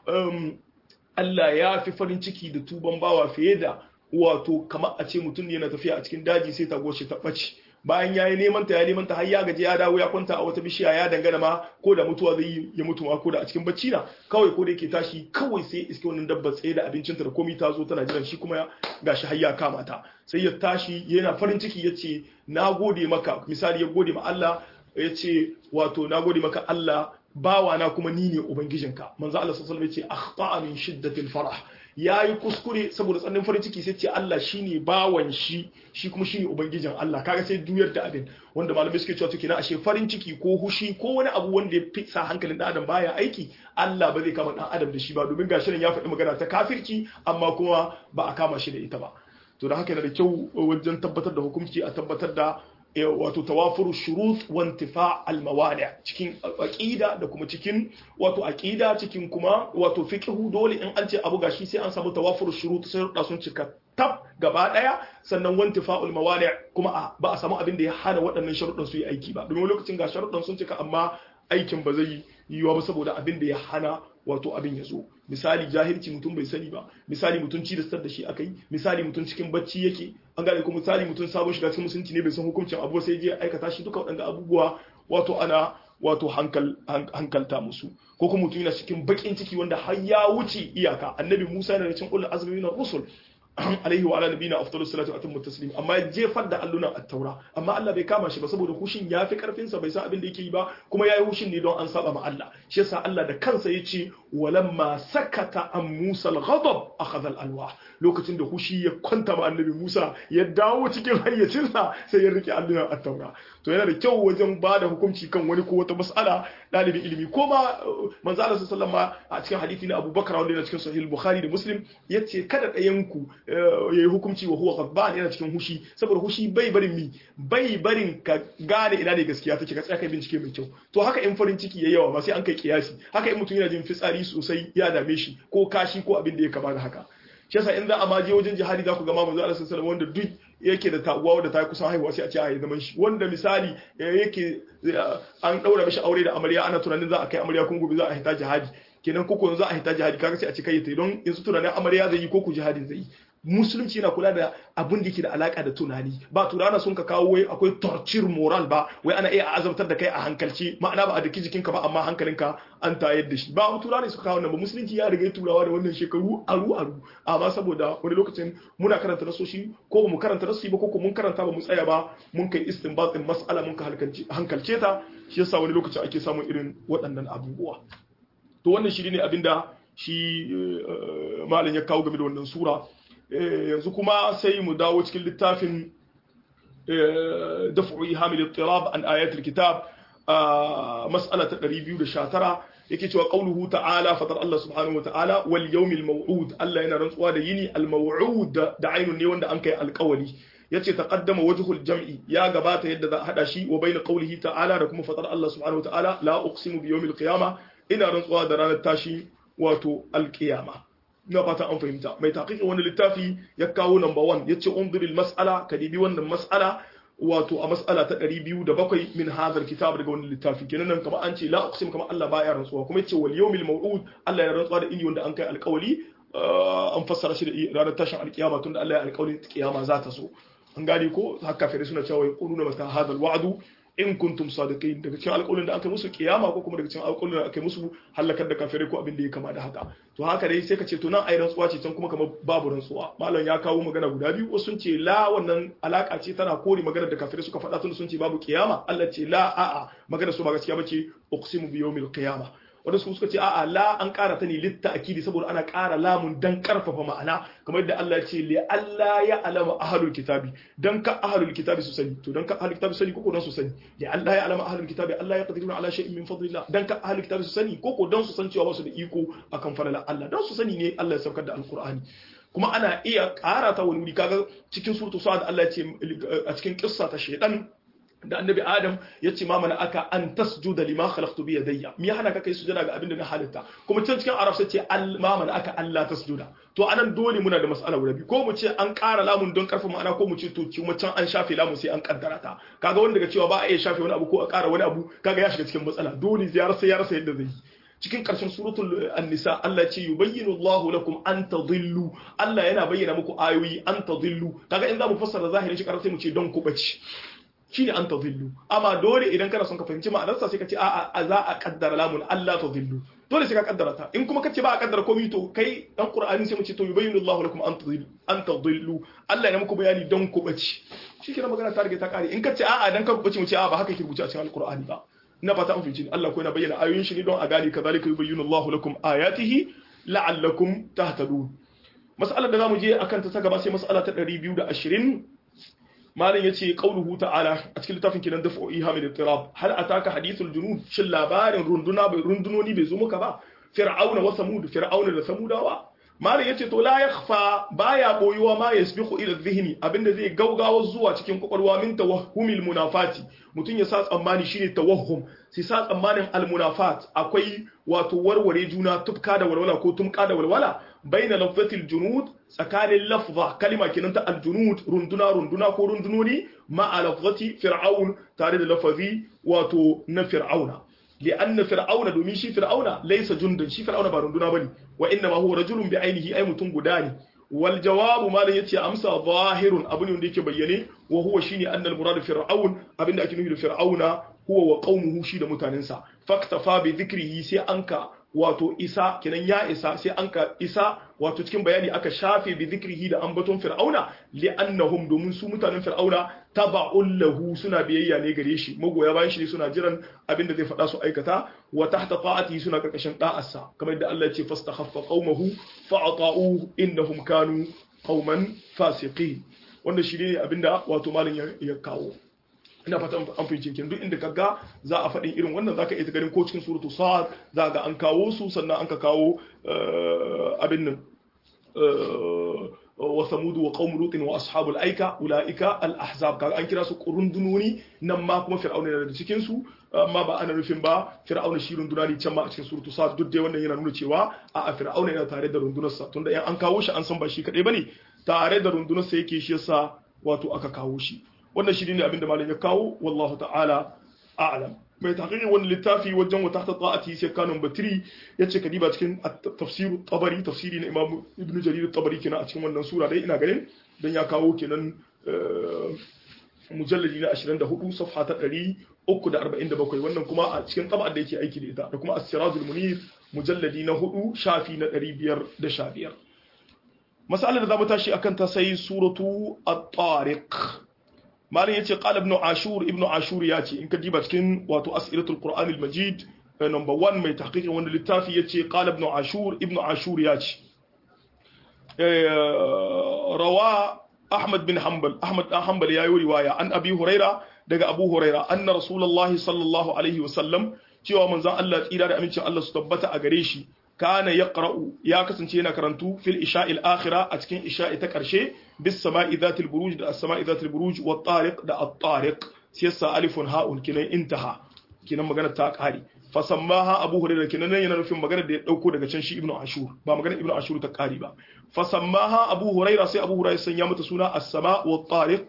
Allah ya fi farin ciki da tuban bawa fiye da wato kamar a ce mutum yana tafiya a cikin daji sai ta goshi ta ɓace bayan ya yi neman ta ya neman ta har ya gaji ya dawo ya kwanta a wata bishiya ya dangana ma ko da mutuwa zai yi ya mutu ma ko da a cikin bacci na kawai ko da yake tashi kawai sai iske wannan dabba tsaye da abincinta da komai ta zo tana jiran shi kuma gashi har ya kama ta sai ya tashi yana farin ciki ya ce na gode maka misali ya gode ma Allah ya ce wato na gode maka Allah bawa na kuma ni ne ubangijinka manzo Allah sallallahu alaihi wasallam ya ce akhta'a min shiddatil farah yayi kuskure saboda tsannin farin ciki sai ce Allah shine bawan shi shi kuma shine ubangijin Allah kaga sai duyar da abin wanda malamai suke cewa to na ashe farin ciki ko hushi ko wani abu wanda ya fitsa hankalin dan adam baya aiki Allah ba zai kama dan adam da shi ba domin gashi nan ya faɗi magana ta kafirci amma kuma ba a kama shi da ita ba to da haka yana da kyau wajen tabbatar da hukunci a tabbatar da wato tawafuru shurut wa intifa' al-mawani' cikin aqida da kuma cikin wato aqida cikin kuma wato fiqhu dole in an ce abu gashi sai an samu tawafuru shurut sai da sun cika tab gaba daya sannan wa intifa'ul mawani' kuma ba a samu abin da ya hana waɗannan sharuɗan su yi aiki ba domin lokacin ga sharuɗan sun cika amma aikin ba zai yiwa ba saboda abin da ya hana wato abin ya zo misali jahilci mutum bai sani ba misali mutum ci da star da shi akai misali mutum cikin bacci yake an gane ko misali mutum sabon shiga cikin musulunci ne bai san hukuncin abu sai je aikata shi duka waɗanda abubuwa wato ana wato hankal hankalta musu ko kuma mutum yana cikin bakin ciki wanda har ya wuce iyaka annabi Musa yana da cikin ulul azmi na rusul alaihi wa ala nabiyina afdalus salatu wa atammu taslim amma jefar da allunan at-taura amma Allah bai kama shi ba saboda hushin yafi karfin sa bai san abin da yake yi ba kuma yayi hushin ne don an saba ma Allah shi yasa Allah da kansa yace walamma sakata an Musa al-ghadab akhadha al-alwah lokacin da hushi ya kwanta ma annabi Musa ya dawo cikin hayyacinsa sai ya rike allunan at-taura to yana da kyau wajen bada hukunci kan wani ko wata mas'ala dalibin ilimi ko ma manzo Allah sallallahu alaihi wasallam a cikin hadisi na Abu Bakar wanda yana cikin sahih Bukhari da Muslim yace kada ɗayan ku ya yi hukunci wa huwa ghadban yana cikin hushi saboda hushi bai barin mi bai barin ka gane ina ne gaskiya take ka tsaya kai bincike mai kyau to haka in farin ciki yayi yawa ba sai an kai kiyasi haka in mutum yana jin fitsari sosai ya dame shi ko kashi ko abin da ya kama da haka shi yasa in za a maje wajen jihadi za ku ga manzo Allah sallallahu alaihi wasallam wanda duk yake da taguwa wanda ta kusan haihuwa sai a ce a yi zaman shi wanda misali yake an daura mishi aure da amarya ana tunanin za a kai amarya kun gobe za a hita jihadi kenan koko za a hita jihadi kaga sai a ce kai ta don yanzu tunanin amarya zai yi ko ku jihadin zai yi musulunci yana kula da abin da yake da alaka da tunani ba turana sun ka kawo wai akwai torture moral ba wai ana iya azabtar da kai a hankalci ma'ana ba a daki jikinka ba amma hankalinka an tayar da shi ba turana suka kawo nan ba musulunci ya riga turawa da wannan shekaru aru aru amma saboda wani lokacin muna karanta nasoshi ko ba mu karanta nasoshi ba ko mun karanta ba mu tsaya ba mun kai istinbat din mas'ala mun ka hankalce ta shi yasa wani lokacin ake samun irin waɗannan abubuwa to wannan shi ne abinda shi malam ya kawo game da wannan sura. Yanzu kuma sai mu dawo cikin littafin daf'u ihamil ittirab an ayatul kitab mas'ala ta ɗari biyu da sha tara yake cewa qauluhu ta'ala fatar Allah subhanahu wa ta'ala wal yawmil maw'ud Allah yana rantsuwa da yini al maw'ud da ainun ne wanda an kai alƙawari yace taqaddama wajhul jam'i ya gabata yadda za a hada shi wa bayna qawlihi ta'ala da kuma fatar Allah subhanahu wa ta'ala la uqsimu bi yawmil qiyamah ina rantsuwa da ranar tashi wato alqiyama ina fata an fahimta mai taqiqi wani littafi ya kawo number one yace unzuril mas'ala kadibi wannan mas'ala wato a mas'ala ta ɗari biyu da bakwai min hadar kitab daga wannan littafi kenan nan kamar an ce la uqsim kamar Allah baya rantsuwa kuma yace wal yawmil maw'ud Allah ya rantsuwa da ini wanda an kai alƙawari an fassara shi da ranar tashin alƙiyama tunda Allah ya alƙawarin kiyama za ta so an gane ko haka fere suna cewa yaquluna mata hadal wa'du in kuntum sadiqin daga cikin alƙawarin da aka musu kiyama ko kuma daga cikin alƙawarin da aka musu halakar da kafirai ko abin da ya kama da haka to haka dai sai ka ce to nan ai rantsuwa ce can kuma kamar babu rantsuwa malam ya kawo magana guda biyu wasu sun ce la wannan alaka ce tana kore magana da kafirai suka faɗa tun sun ce babu kiyama Allah ce la a'a magana su ba gaskiya bace uqsimu bi yawmil qiyamah wanda su suka ce a'a la an ƙara ta ne litta akidi saboda ana ƙara lamun dan ƙarfafa ma'ana kamar yadda Allah ya ce li Allah ya alama ahlul kitabi dan ka ahlul kitabi su sani to dan ka ahlul kitabi sani koko dan su sani li Allah ya alama ahlul kitabi Allah ya qadiruna ala shay'in min fadlillah dan ka ahlul kitabi su sani koko dan su san cewa ba su da iko akan falalar Allah dan su sani ne Allah ya saukar da alqur'ani kuma ana iya ƙara ta wani wuri kaga cikin suratul sa'ad Allah ya ce a cikin kissa ta shaytan da annabi adam ya ce ma mana aka an tasjuda lima khalaqtu bi yadayya me hana ka kai sujada ga abin da na halitta kuma can cikin arab sai ce al ma mana aka Allah tasjuda to anan dole muna da mas'ala guda biyu ko mu ce an ƙara lamun don karfa ma'ana ko mu ce to kuma can an shafe lamun sai an kaddara ta kaga wanda daga cewa ba a iya shafe wani abu ko a ƙara wani abu kaga ya shiga cikin matsala dole ya rasa ya rasa yadda zai yi cikin ƙarshen suratul an-nisa Allah ce yubayyinu Allahu lakum an tadhillu Allah yana bayyana muku ayoyi an tadhillu kaga in za mu fassara zahirin shi ƙarar sai mu ce don ku bace shine an tadhillu amma dole idan kana son ka fahimci ma'anarsa sai ka ce a'a a za a kaddara lamun Allah tadhillu dole sai ka kaddara ta in kuma kace ba a kaddara komai to kai dan Qur'ani sai mu ce to yubayyinu Allahu lakum an tadhillu an tadhillu Allah ya muku bayani don ku bace shikenan magana ta rige ta kare in kace a'a dan ka bace mu ce a'a ba haka yake rubuce a cikin Al-Qur'ani ba ina fata an fahimci Allah ko yana bayyana ayoyin shi ne don a gane kazalika yubayyinu Allahu lakum ayatihi la'allakum tahtadun mas'alar da zamu je akan ta ta gaba sai mas'ala ta ɗari biyu da ashirin malam yace qauluhu ta'ala a cikin littafin kinan daf'u ihamil ittirab hal ataka hadithul junud shin labarin runduna bai rundunoni bai zo muka ba fir'auna wa samud fir'auna da samudawa malam yace to la yakhfa baya boyuwa ma yasbiqu ila dhihni abinda zai gaugawa zuwa cikin kwakwalwa min tawahhumil munafati mutun ya sa tsammani shine tawahhum sai sa tsammanin al munafat akwai wato warware juna tufka da walwala ko tumka da walwala baina lafzatil junud tsakanin lafza kalima kenan ta al junud runduna runduna ko rundunoni ma lafzati fir'aun tare da lafazi wato na fir'auna لأن فرعون دومين شي فرعون ليس جندا شي فرعون با رندuna bane وانما هو رجل بعينه اي متun guda ne wal jawab ma la yace amsa zahirun abun wanda yake bayyane wa huwa shine annal murad fir'aun abinda ake nufi da fir'auna huwa wa qaumuhu shi da mutanensa faktafa bi dhikrihi sai anka wato isa kenan ya isa sai anka isa wato cikin bayani aka shafe bi dhikrihi da ambaton fir'auna li'annahum domin su mutanen fir'auna taba'un lahu suna biyayya ne gare shi magoya bayan shi suna jiran abinda zai faɗa su aikata wa tahta ta'atihi suna karkashin da'arsa kamar yadda Allah ya ce fastakhaffa qaumahu fa'ata'u innahum kanu qauman fasiqin wanda shi ne abinda wato malin ya kawo ina fatan an fice kin duk inda kaga za a faɗin irin wannan zaka iya ganin ko cikin suratu sad za ga an kawo su sannan an ka kawo abin nan wa samud wa qaum lut wa ashabul aika ulaika al ahzab kaga an kira su rundunoni nan ma kuma fir'auna da cikin su amma ba ana nufin ba fir'auna shi runduna ne can ma a cikin suratu sad duk dai wannan yana nuna cewa a fir'auna yana tare da rundunarsa tunda in an kawo shi an san ba shi kadai bane tare da rundunarsa yake shi yasa wato aka kawo shi wannan shi ne abinda malam ya kawo wallahu ta'ala a'lam mai tahqiqin wannan littafi wajen wa tahta ta'ati sai kanun batri yace kadiba cikin tafsir tabari tafsiri na imam ibnu jarir tabari kenan a cikin wannan sura dai ina ganin dan ya kawo kenan mujalladi na ashirin da hudu safha ta ɗari uku da arba'in da bakwai wannan kuma a cikin tab'ar da yake aiki da ita da kuma as-sirajul munir mujalladi na hudu shafi na ɗari biyar da sha biyar masalar da zamu tashi akan ta sai suratu at-tariq malin yace qala ibn ashur ibn ashur yace in ka diba cikin wato as'ilatul qur'an al-majid number one mai tahqiqin wanda littafi yace qala ibn ashur ibn ashur yace rawa ahmad bin hanbal ahmad dan hanbal yayi riwaya an abi huraira daga abu huraira anna rasulullahi sallallahu alaihi wasallam cewa manzon Allah tsira da amincin Allah su tabbata a gare shi kana yaqra'u ya kasance yana karantu fil isha'il akhira a cikin isha'i ta karshe bis sama'i dhatil buruj da as-sama'i dhatil buruj wat tariq da at-tariq siyasa alifun ha'un kinan intaha kinan magana ta kare fa sammaha abu hurairah kinan yana nufin magana da ya dauko daga can shi ibnu ashur ba magana ibnu ashur ta kare ba fa sammaha abu hurairah sai abu hurairah sanya mata suna as-sama' wat tariq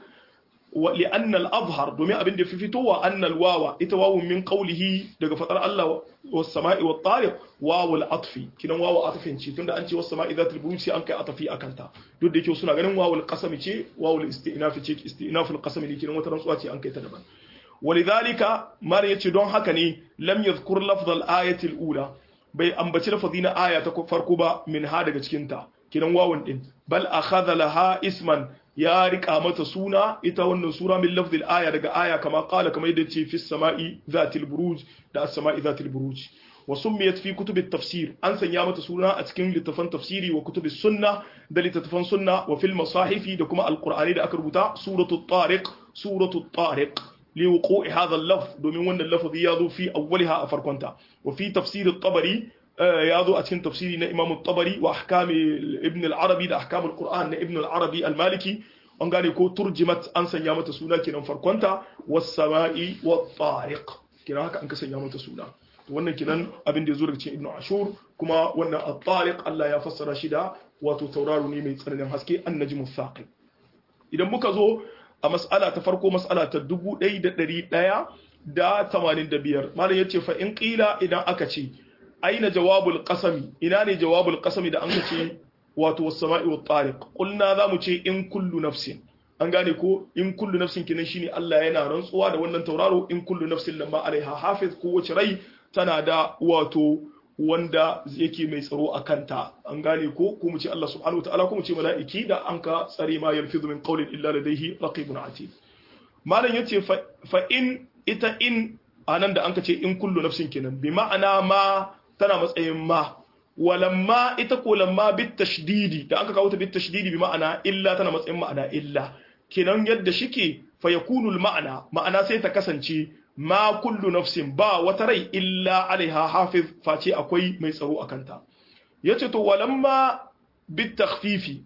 ولأن الأظهر دومي أبن دي في فتوى أن الواو إتواو من قوله دقى فتر الله والسماء والطارق واو العطف كنا واو عطف انشي تند أنت والسماء ذات البروج أنك عطفي أكنتا دود دي كيوسنا غنم واو القسم چي واو الاستئناف چي استئناف القسم اللي كنا مترنسواتي أنك تدبن ولذلك ما ريتش دون حكني لم يذكر لفظ الآية الأولى بي أنبتي لفظين آية فرقوبة من هذا كنتا كنا واو إن بل أخذ لها اسما ya rika mata suna ita wannan sura min lafzil aya daga aya kama qala kama yadda ce fi samai zatil buruj da as-sama'i zatil buruj wa summiyat fi kutub at-tafsir an sanya mata suna a cikin littafan tafsiri wa kutub as-sunnah da littafan sunna wa fil masahifi da kuma al-qur'ani da aka rubuta suratu at-tariq suratu at-tariq li wuqu'i hadha al-lafz domin wannan lafzi ya zo fi awwaliha a farkonta wa fi tafsir at-tabari ya zo a cikin tafsiri na Imam al-Tabari wa ahkam Ibn al-Arabi da ahkam al-Qur'an na Ibn al-Arabi al-Maliki an gane ko turjimat an sanya mata suna kenan farkonta was-sama'i wat-tariq kenan haka an ka sanya mata suna wannan kenan abin da yazo daga cikin Ibn Ashur kuma wannan at-tariq Allah ya fassara shi da wato tauraro ne mai tsananin haske an-najmu thaqib idan muka zo a mas'ala ta farko mas'ala ta dubu ɗaya da ɗari ɗaya da tamanin da biyar malam yace fa in qila idan aka ce aina jawabul qasami ina ne jawabul qasami da an ce wato was-sama'i wat-tariq qulna zamu ce in kullu nafsin an gane ko in kullu nafsin kinan shine Allah yana rantsuwa da wannan tauraro in kullu nafsin lamma alaiha hafiz ko wace rai tana da wato wanda yake mai tsaro a kanta an gane ko ko mu ce Allah subhanahu wataala ko mu ce mala'iki da an ka tsare ma yalfizu min qawlin illa ladayhi raqibun atid malam yace fa in ita in anan da an ka ce in kullu nafsin kinan bi ma'ana ma tana matsayin ma walamma ita ko lamma bit tashdidi da aka kawo ta bit tashdidi bi ma'ana illa tana matsayin ma'ana illa kenan yadda shike fa yakunu al ma'ana ma'ana sai ta kasance ma kullu nafsin ba wata rai illa alaiha hafiz face akwai mai tsaro akan ta yace to walamma bit takhfifi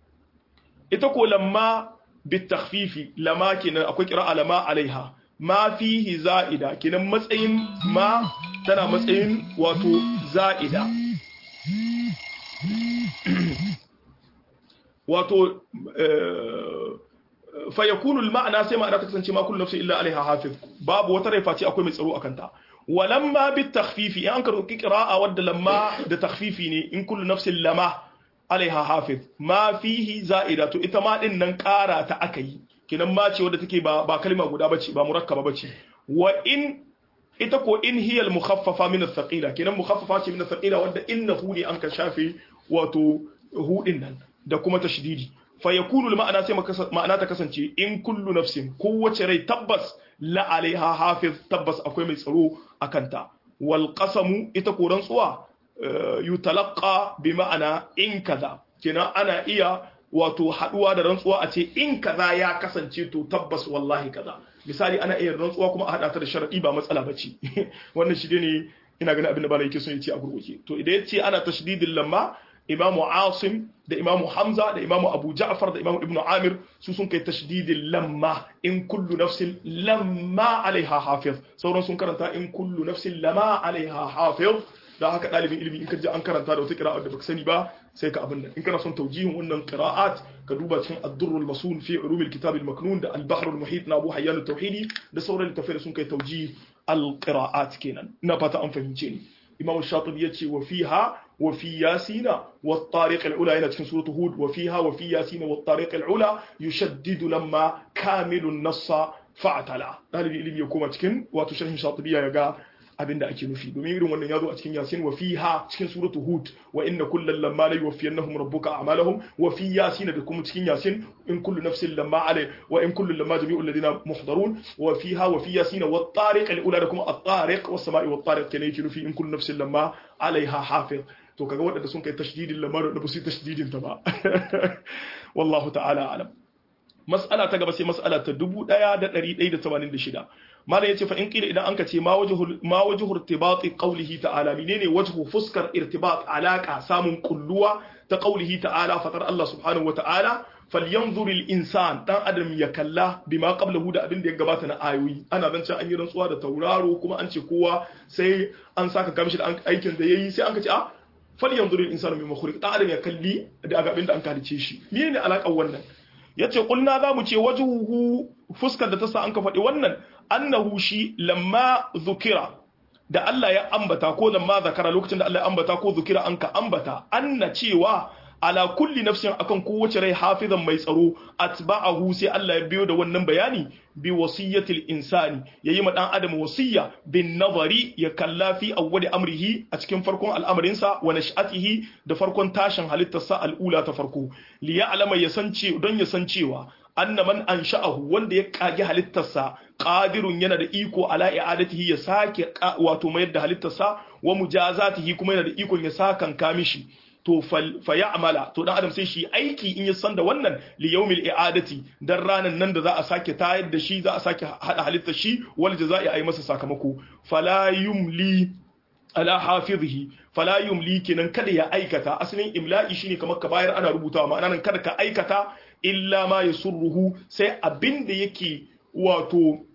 ita ko lamma bit takhfifi lama kenan akwai qira'a lama alaiha ma fihi za'ida kenan matsayin ma tana matsayin wato za'ida wato fa yakunu al-ma'na sai ma'ana ta kasance ma kullu nafsin illa alaiha hafiz babu wata rai face akwai mai tsaro akan ta walamma bit takhfifi an karo qira'a wadda lamma da takhfifi ne in kullu nafsin lama alaiha hafiz ma fihi za'ida to ita ma din nan ƙara ta akai kinan ma ce wadda take ba ba kalma guda bace ba murakkaba bace wa in ita ko in hiya al-mukhaffafa min ath-thaqila kinan mukhaffafa ce min ath-thaqila wadda innahu li an ka shafi wato hudin nan da kuma tashdidi fa yakunu al-ma'ana sai ma'ana ta kasance in kullu nafsin kowace rai tabbas la alaiha hafiz tabbas akwai mai tsaro akanta wal qasamu ita ko rantsuwa yutalaqa bi ma'ana in kaza kinan ana iya wato haduwa da rantsuwa a ce in kaza ya kasance to tabbas wallahi kaza misali ana iya rantsuwa kuma a hada ta da sharadi ba matsala bace wannan shi ne ina ganin abin da bala yake son yace a gurguje to idan yace ana tashdidin lamma imamu asim da imamu hamza da imamu abu ja'far da imamu ibnu amir su sun kai tashdidin lamma in kullu nafsin lamma alaiha hafiz sauran sun karanta in kullu nafsin lama alaiha hafiz da haka dalibin ilimi in ka ji an karanta da wata qira'a da baka sani ba sai ka abin nan in kana son tawjihin wannan qira'at ka duba cikin ad-durr al-masun fi ulum al-kitab al-maknun da al-bahr al-muhit na Abu Hayyan al-Tauhidi da sauran littafai sun kai tawjih al-qira'at kenan ina fata an fahimce ni Imam Shatibi yace wa fiha wa fi yasina wa at-tariq al-ula yana cikin suratu hud wa fiha wa fi yasina wa at-tariq al-ula yushaddidu lamma kamilu an-nass fa'tala dalibin ilimi ya koma cikin wato sharhin Shatibi ya ga abinda ake nufi domin irin wannan yazo a cikin yasin wa fiha cikin suratu hud wa inna kullal lamma la yuwaffiyannahum rabbuka a'malahum wa fi yasin da kuma cikin yasin in kullu nafsin lamma alai wa in kullu lamma jami'u alladhina muhdarun wa fiha wa fi yasin wa at-tariq al-ula da kuma at-tariq was sama'i wat tariq kana yake nufi in kullu nafsin lamma alaiha hafiz to kaga wadanda sun kai tashdidin lamar da ba su tashdidin ta ba wallahu ta'ala alam mas'ala ta gaba sai mas'ala ta dubu ɗaya da ɗari ɗaya da tamanin da shida malam yace fa in qila idan anka ce ma wajhul ma wajhur irtibati qawlihi ta'ala menene wajhu fuskar irtibat alaka samun kulluwa ta qawlihi ta'ala fatar Allah subhanahu wa ta'ala falyanzur al-insan dan adam ya kalla bima qablahu da abin da ya gabata na ayoyi ana zancen an yi rantsuwa da tauraro kuma an ce kowa sai an saka kamshi da aikin da yayi sai an ka ce a falyanzur al-insanu mimma khuliq dan adam ya kalli da abin da an kalice shi menene alakan wannan yace kulna zamu ce wajhuhu fuskar da ta sa an ka faɗi wannan annahu shi lamma zukira da Allah ya ambata ko lamma zakara lokacin da Allah ya ambata ko zukira an ka ambata anna cewa ala kulli nafsin akan kowace rai hafizan mai tsaro atba'ahu sai Allah ya biyo da wannan bayani bi wasiyatil insani yayi ma dan adam wasiya bin nazari ya kalla fi awwali amrihi a cikin farkon al'amarin sa wa nash'atihi da farkon tashin halittar sa al'ula ta farko li ya'lama yasanci don ya san cewa anna man ansha'ahu wanda ya kage halittar sa qadirun yana da iko ala i'adatihi ya sake wato mayar da halittar sa wa mujazatihi kuma yana da iko ya sakan kamishi to fa ya'mala to dan adam sai shi aiki in ya san da wannan li yawmil i'adati dan ranan nan da za a sake tayar da shi za a sake hada halittar shi wal jazaa'i ay masa sakamako fala yumli ala hafizihi fala yumli kenan kada ya aikata asalin imla'i shine kamar ka bayar ana rubutawa ma'ana nan kada ka aikata illa ma yasurruhu sai abinda yake wato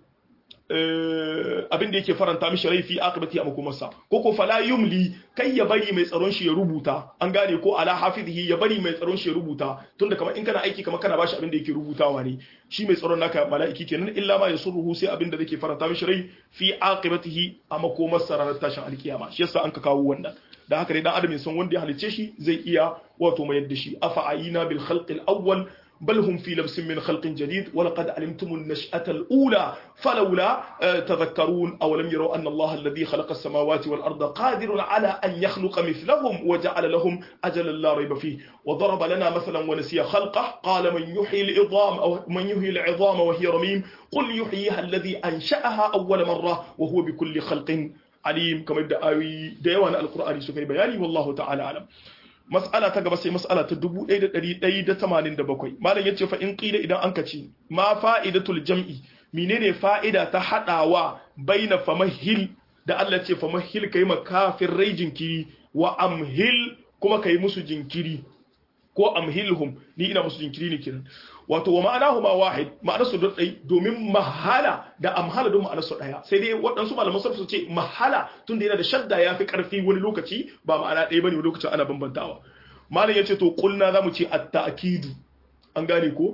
abin da yake faranta mishi rai fi akibati a makomarsa ko ko fala yumli kai ya bari mai tsaron shi ya rubuta an gane ko ala hafizihi ya bari mai tsaron shi ya rubuta tunda kamar in kana aiki kamar kana bashi abin da yake rubutawa ne shi mai tsaron naka mala'iki kenan illa ma yasurruhu sai abin da yake faranta mishi rai fi akibatihi a makomarsa ranar tashin alkiyama shi yasa an ka kawo wannan da haka dai dan adam ya san wanda ya halice shi zai iya wato mayar da shi afa ayina bil khalqil awwal بل هم في لبس من خلق جديد ولقد علمتم النشأة الأولى فلولا تذكرون أولم يروا أن الله الذي خلق السماوات والأرض قادر على أن يخلق مثلهم وجعل لهم أجلا لا ريب فيه وضرب لنا مثلا ونسي خلقه قال من يحيي العظام أو من يحيي العظام وهي رميم قل يحييها الذي أنشأها أول مرة وهو بكل خلق عليم كما يبدأ آوي ديوان القرآن سكري بياني والله تعالى أعلم mas'ala ta gaba sai mas'ala ta dubu ɗaya da ɗari ɗaya da tamanin da bakwai malam yace fa in qila idan an kace ma fa'idatul jam'i menene fa'ida ta hadawa baina famahil da Allah ce famahil kai makafir rai jinkiri wa amhil kuma kai musu jinkiri ko amhilhum ni ina musu jinkiri ne kiran wato wa ma'anahu ma wahid ma'ana su dai domin mahala da amhala don ma'ana su daya sai dai waɗansu malaman sarfu su ce mahala tunda yana da shadda yafi karfi wani lokaci ba ma'ana ɗaya bane wani lokacin ana bambantawa malam yace to kulna zamu ce at-ta'kidu an gane ko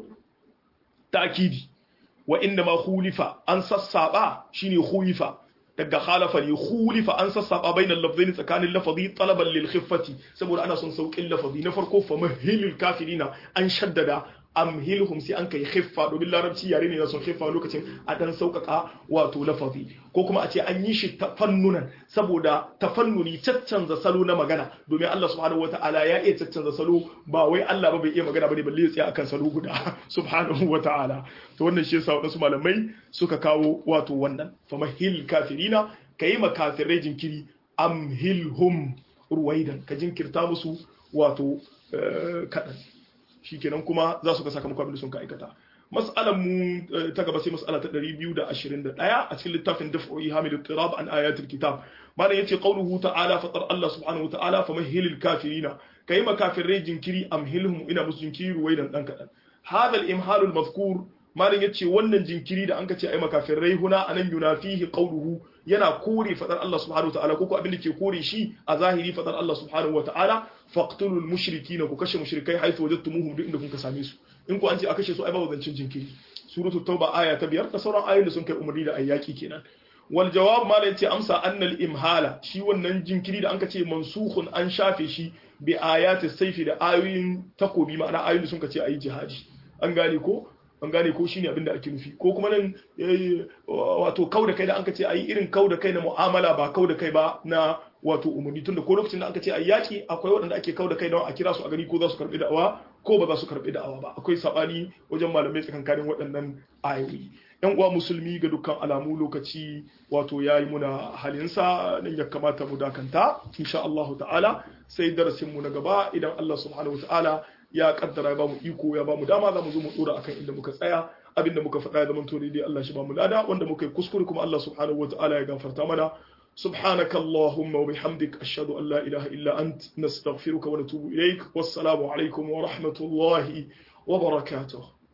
ta'kidi wa inna ma khulifa an sassaba shine khulifa daga khalafa ne khulifa an sassaba bainal lafzaini tsakanin lafazi talaban lil khiffati saboda ana son saukin lafazi na farko fa mahilil kafirina an shaddada amhilhum sai an kai khiffa domin larabci yare ne na son khiffa lokacin a dan saukaka wato lafazi ko kuma a ce an yi shi tafannunan saboda tafannuni caccanza salo na magana domin Allah subhanahu wataala ya iya caccanza salo ba wai Allah ba bai iya magana bane balle ya tsaya akan salo guda subhanahu wataala to wannan shi yasa wadansu malamai suka kawo wato wannan famahil kafirina kai makafirai jinkiri amhilhum ruwaidan ka jinkirta musu wato kadan shikenan kuma za su ga sakamakon abin da sun ka aikata mas'alar mu ta gaba sai mas'ala ta ɗari biyu da ashirin da ɗaya a cikin littafin daf'u hamil al-tirab an ayatul kitab malam yace qauluhu ta'ala fatar Allah subhanahu wa ta'ala famahilil kafirina kai makafirai jinkiri amhilhum ina musu jinkiri ruwaidan dan kadan hadha al-imhalul mazkur malam yace wannan jinkiri da an ka ce ai makafirai huna anan yunafihi qauluhu yana kore fadar Allah subhanahu wataala ko ko abin da ke kore shi a zahiri fadar Allah subhanahu wataala faqtulul mushrikeena ku kashe mushrikai haythu wajadtumuhum duk inda kun ka same su in ku an ce a kashe su ai babu zancin jinkiri suratul tauba aya ta biyar da sauran ayoyin da sun kai umarni da ayyaki kenan wal jawab malam yace amsa annal imhala shi wannan jinkiri da an ka ce mansukhun an shafe shi bi ayati sayfi da ayoyin takobi ma'ana ayoyin da sun ka ce ayi jihadi an gane ko an gane ko shine abin da ake nufi ko kuma nan wato kau da kai da an ka ce ayi irin kau da kai na mu'amala ba kau da kai ba na wato umarni tunda ko lokacin da aka ce ayi yaki akwai waɗanda ake kau da kai don a kira su a gani ko za su karbi da'awa ko ba za su karbi da'awa ba akwai sabani wajen malamai tsakankanin waɗannan ayoyi yan uwa musulmi ga dukkan alamu lokaci wato yayi muna halinsa nan ya kamata mu dakanta insha Allah ta'ala sai darasin mu na gaba idan Allah subhanahu wa ta'ala ya kaddara ya bamu iko ya bamu dama za mu zo mu dora akan inda muka tsaya abinda muka faɗa ya zama to dai Allah shi bamu lada wanda muka yi kuskure kuma Allah subhanahu wa ta'ala ya gafarta mana سبحانك اللهم وبحمدك أشهد أن لا إله إلا أنت نستغفرك ونتوب إليك والسلام عليكم ورحمة الله وبركاته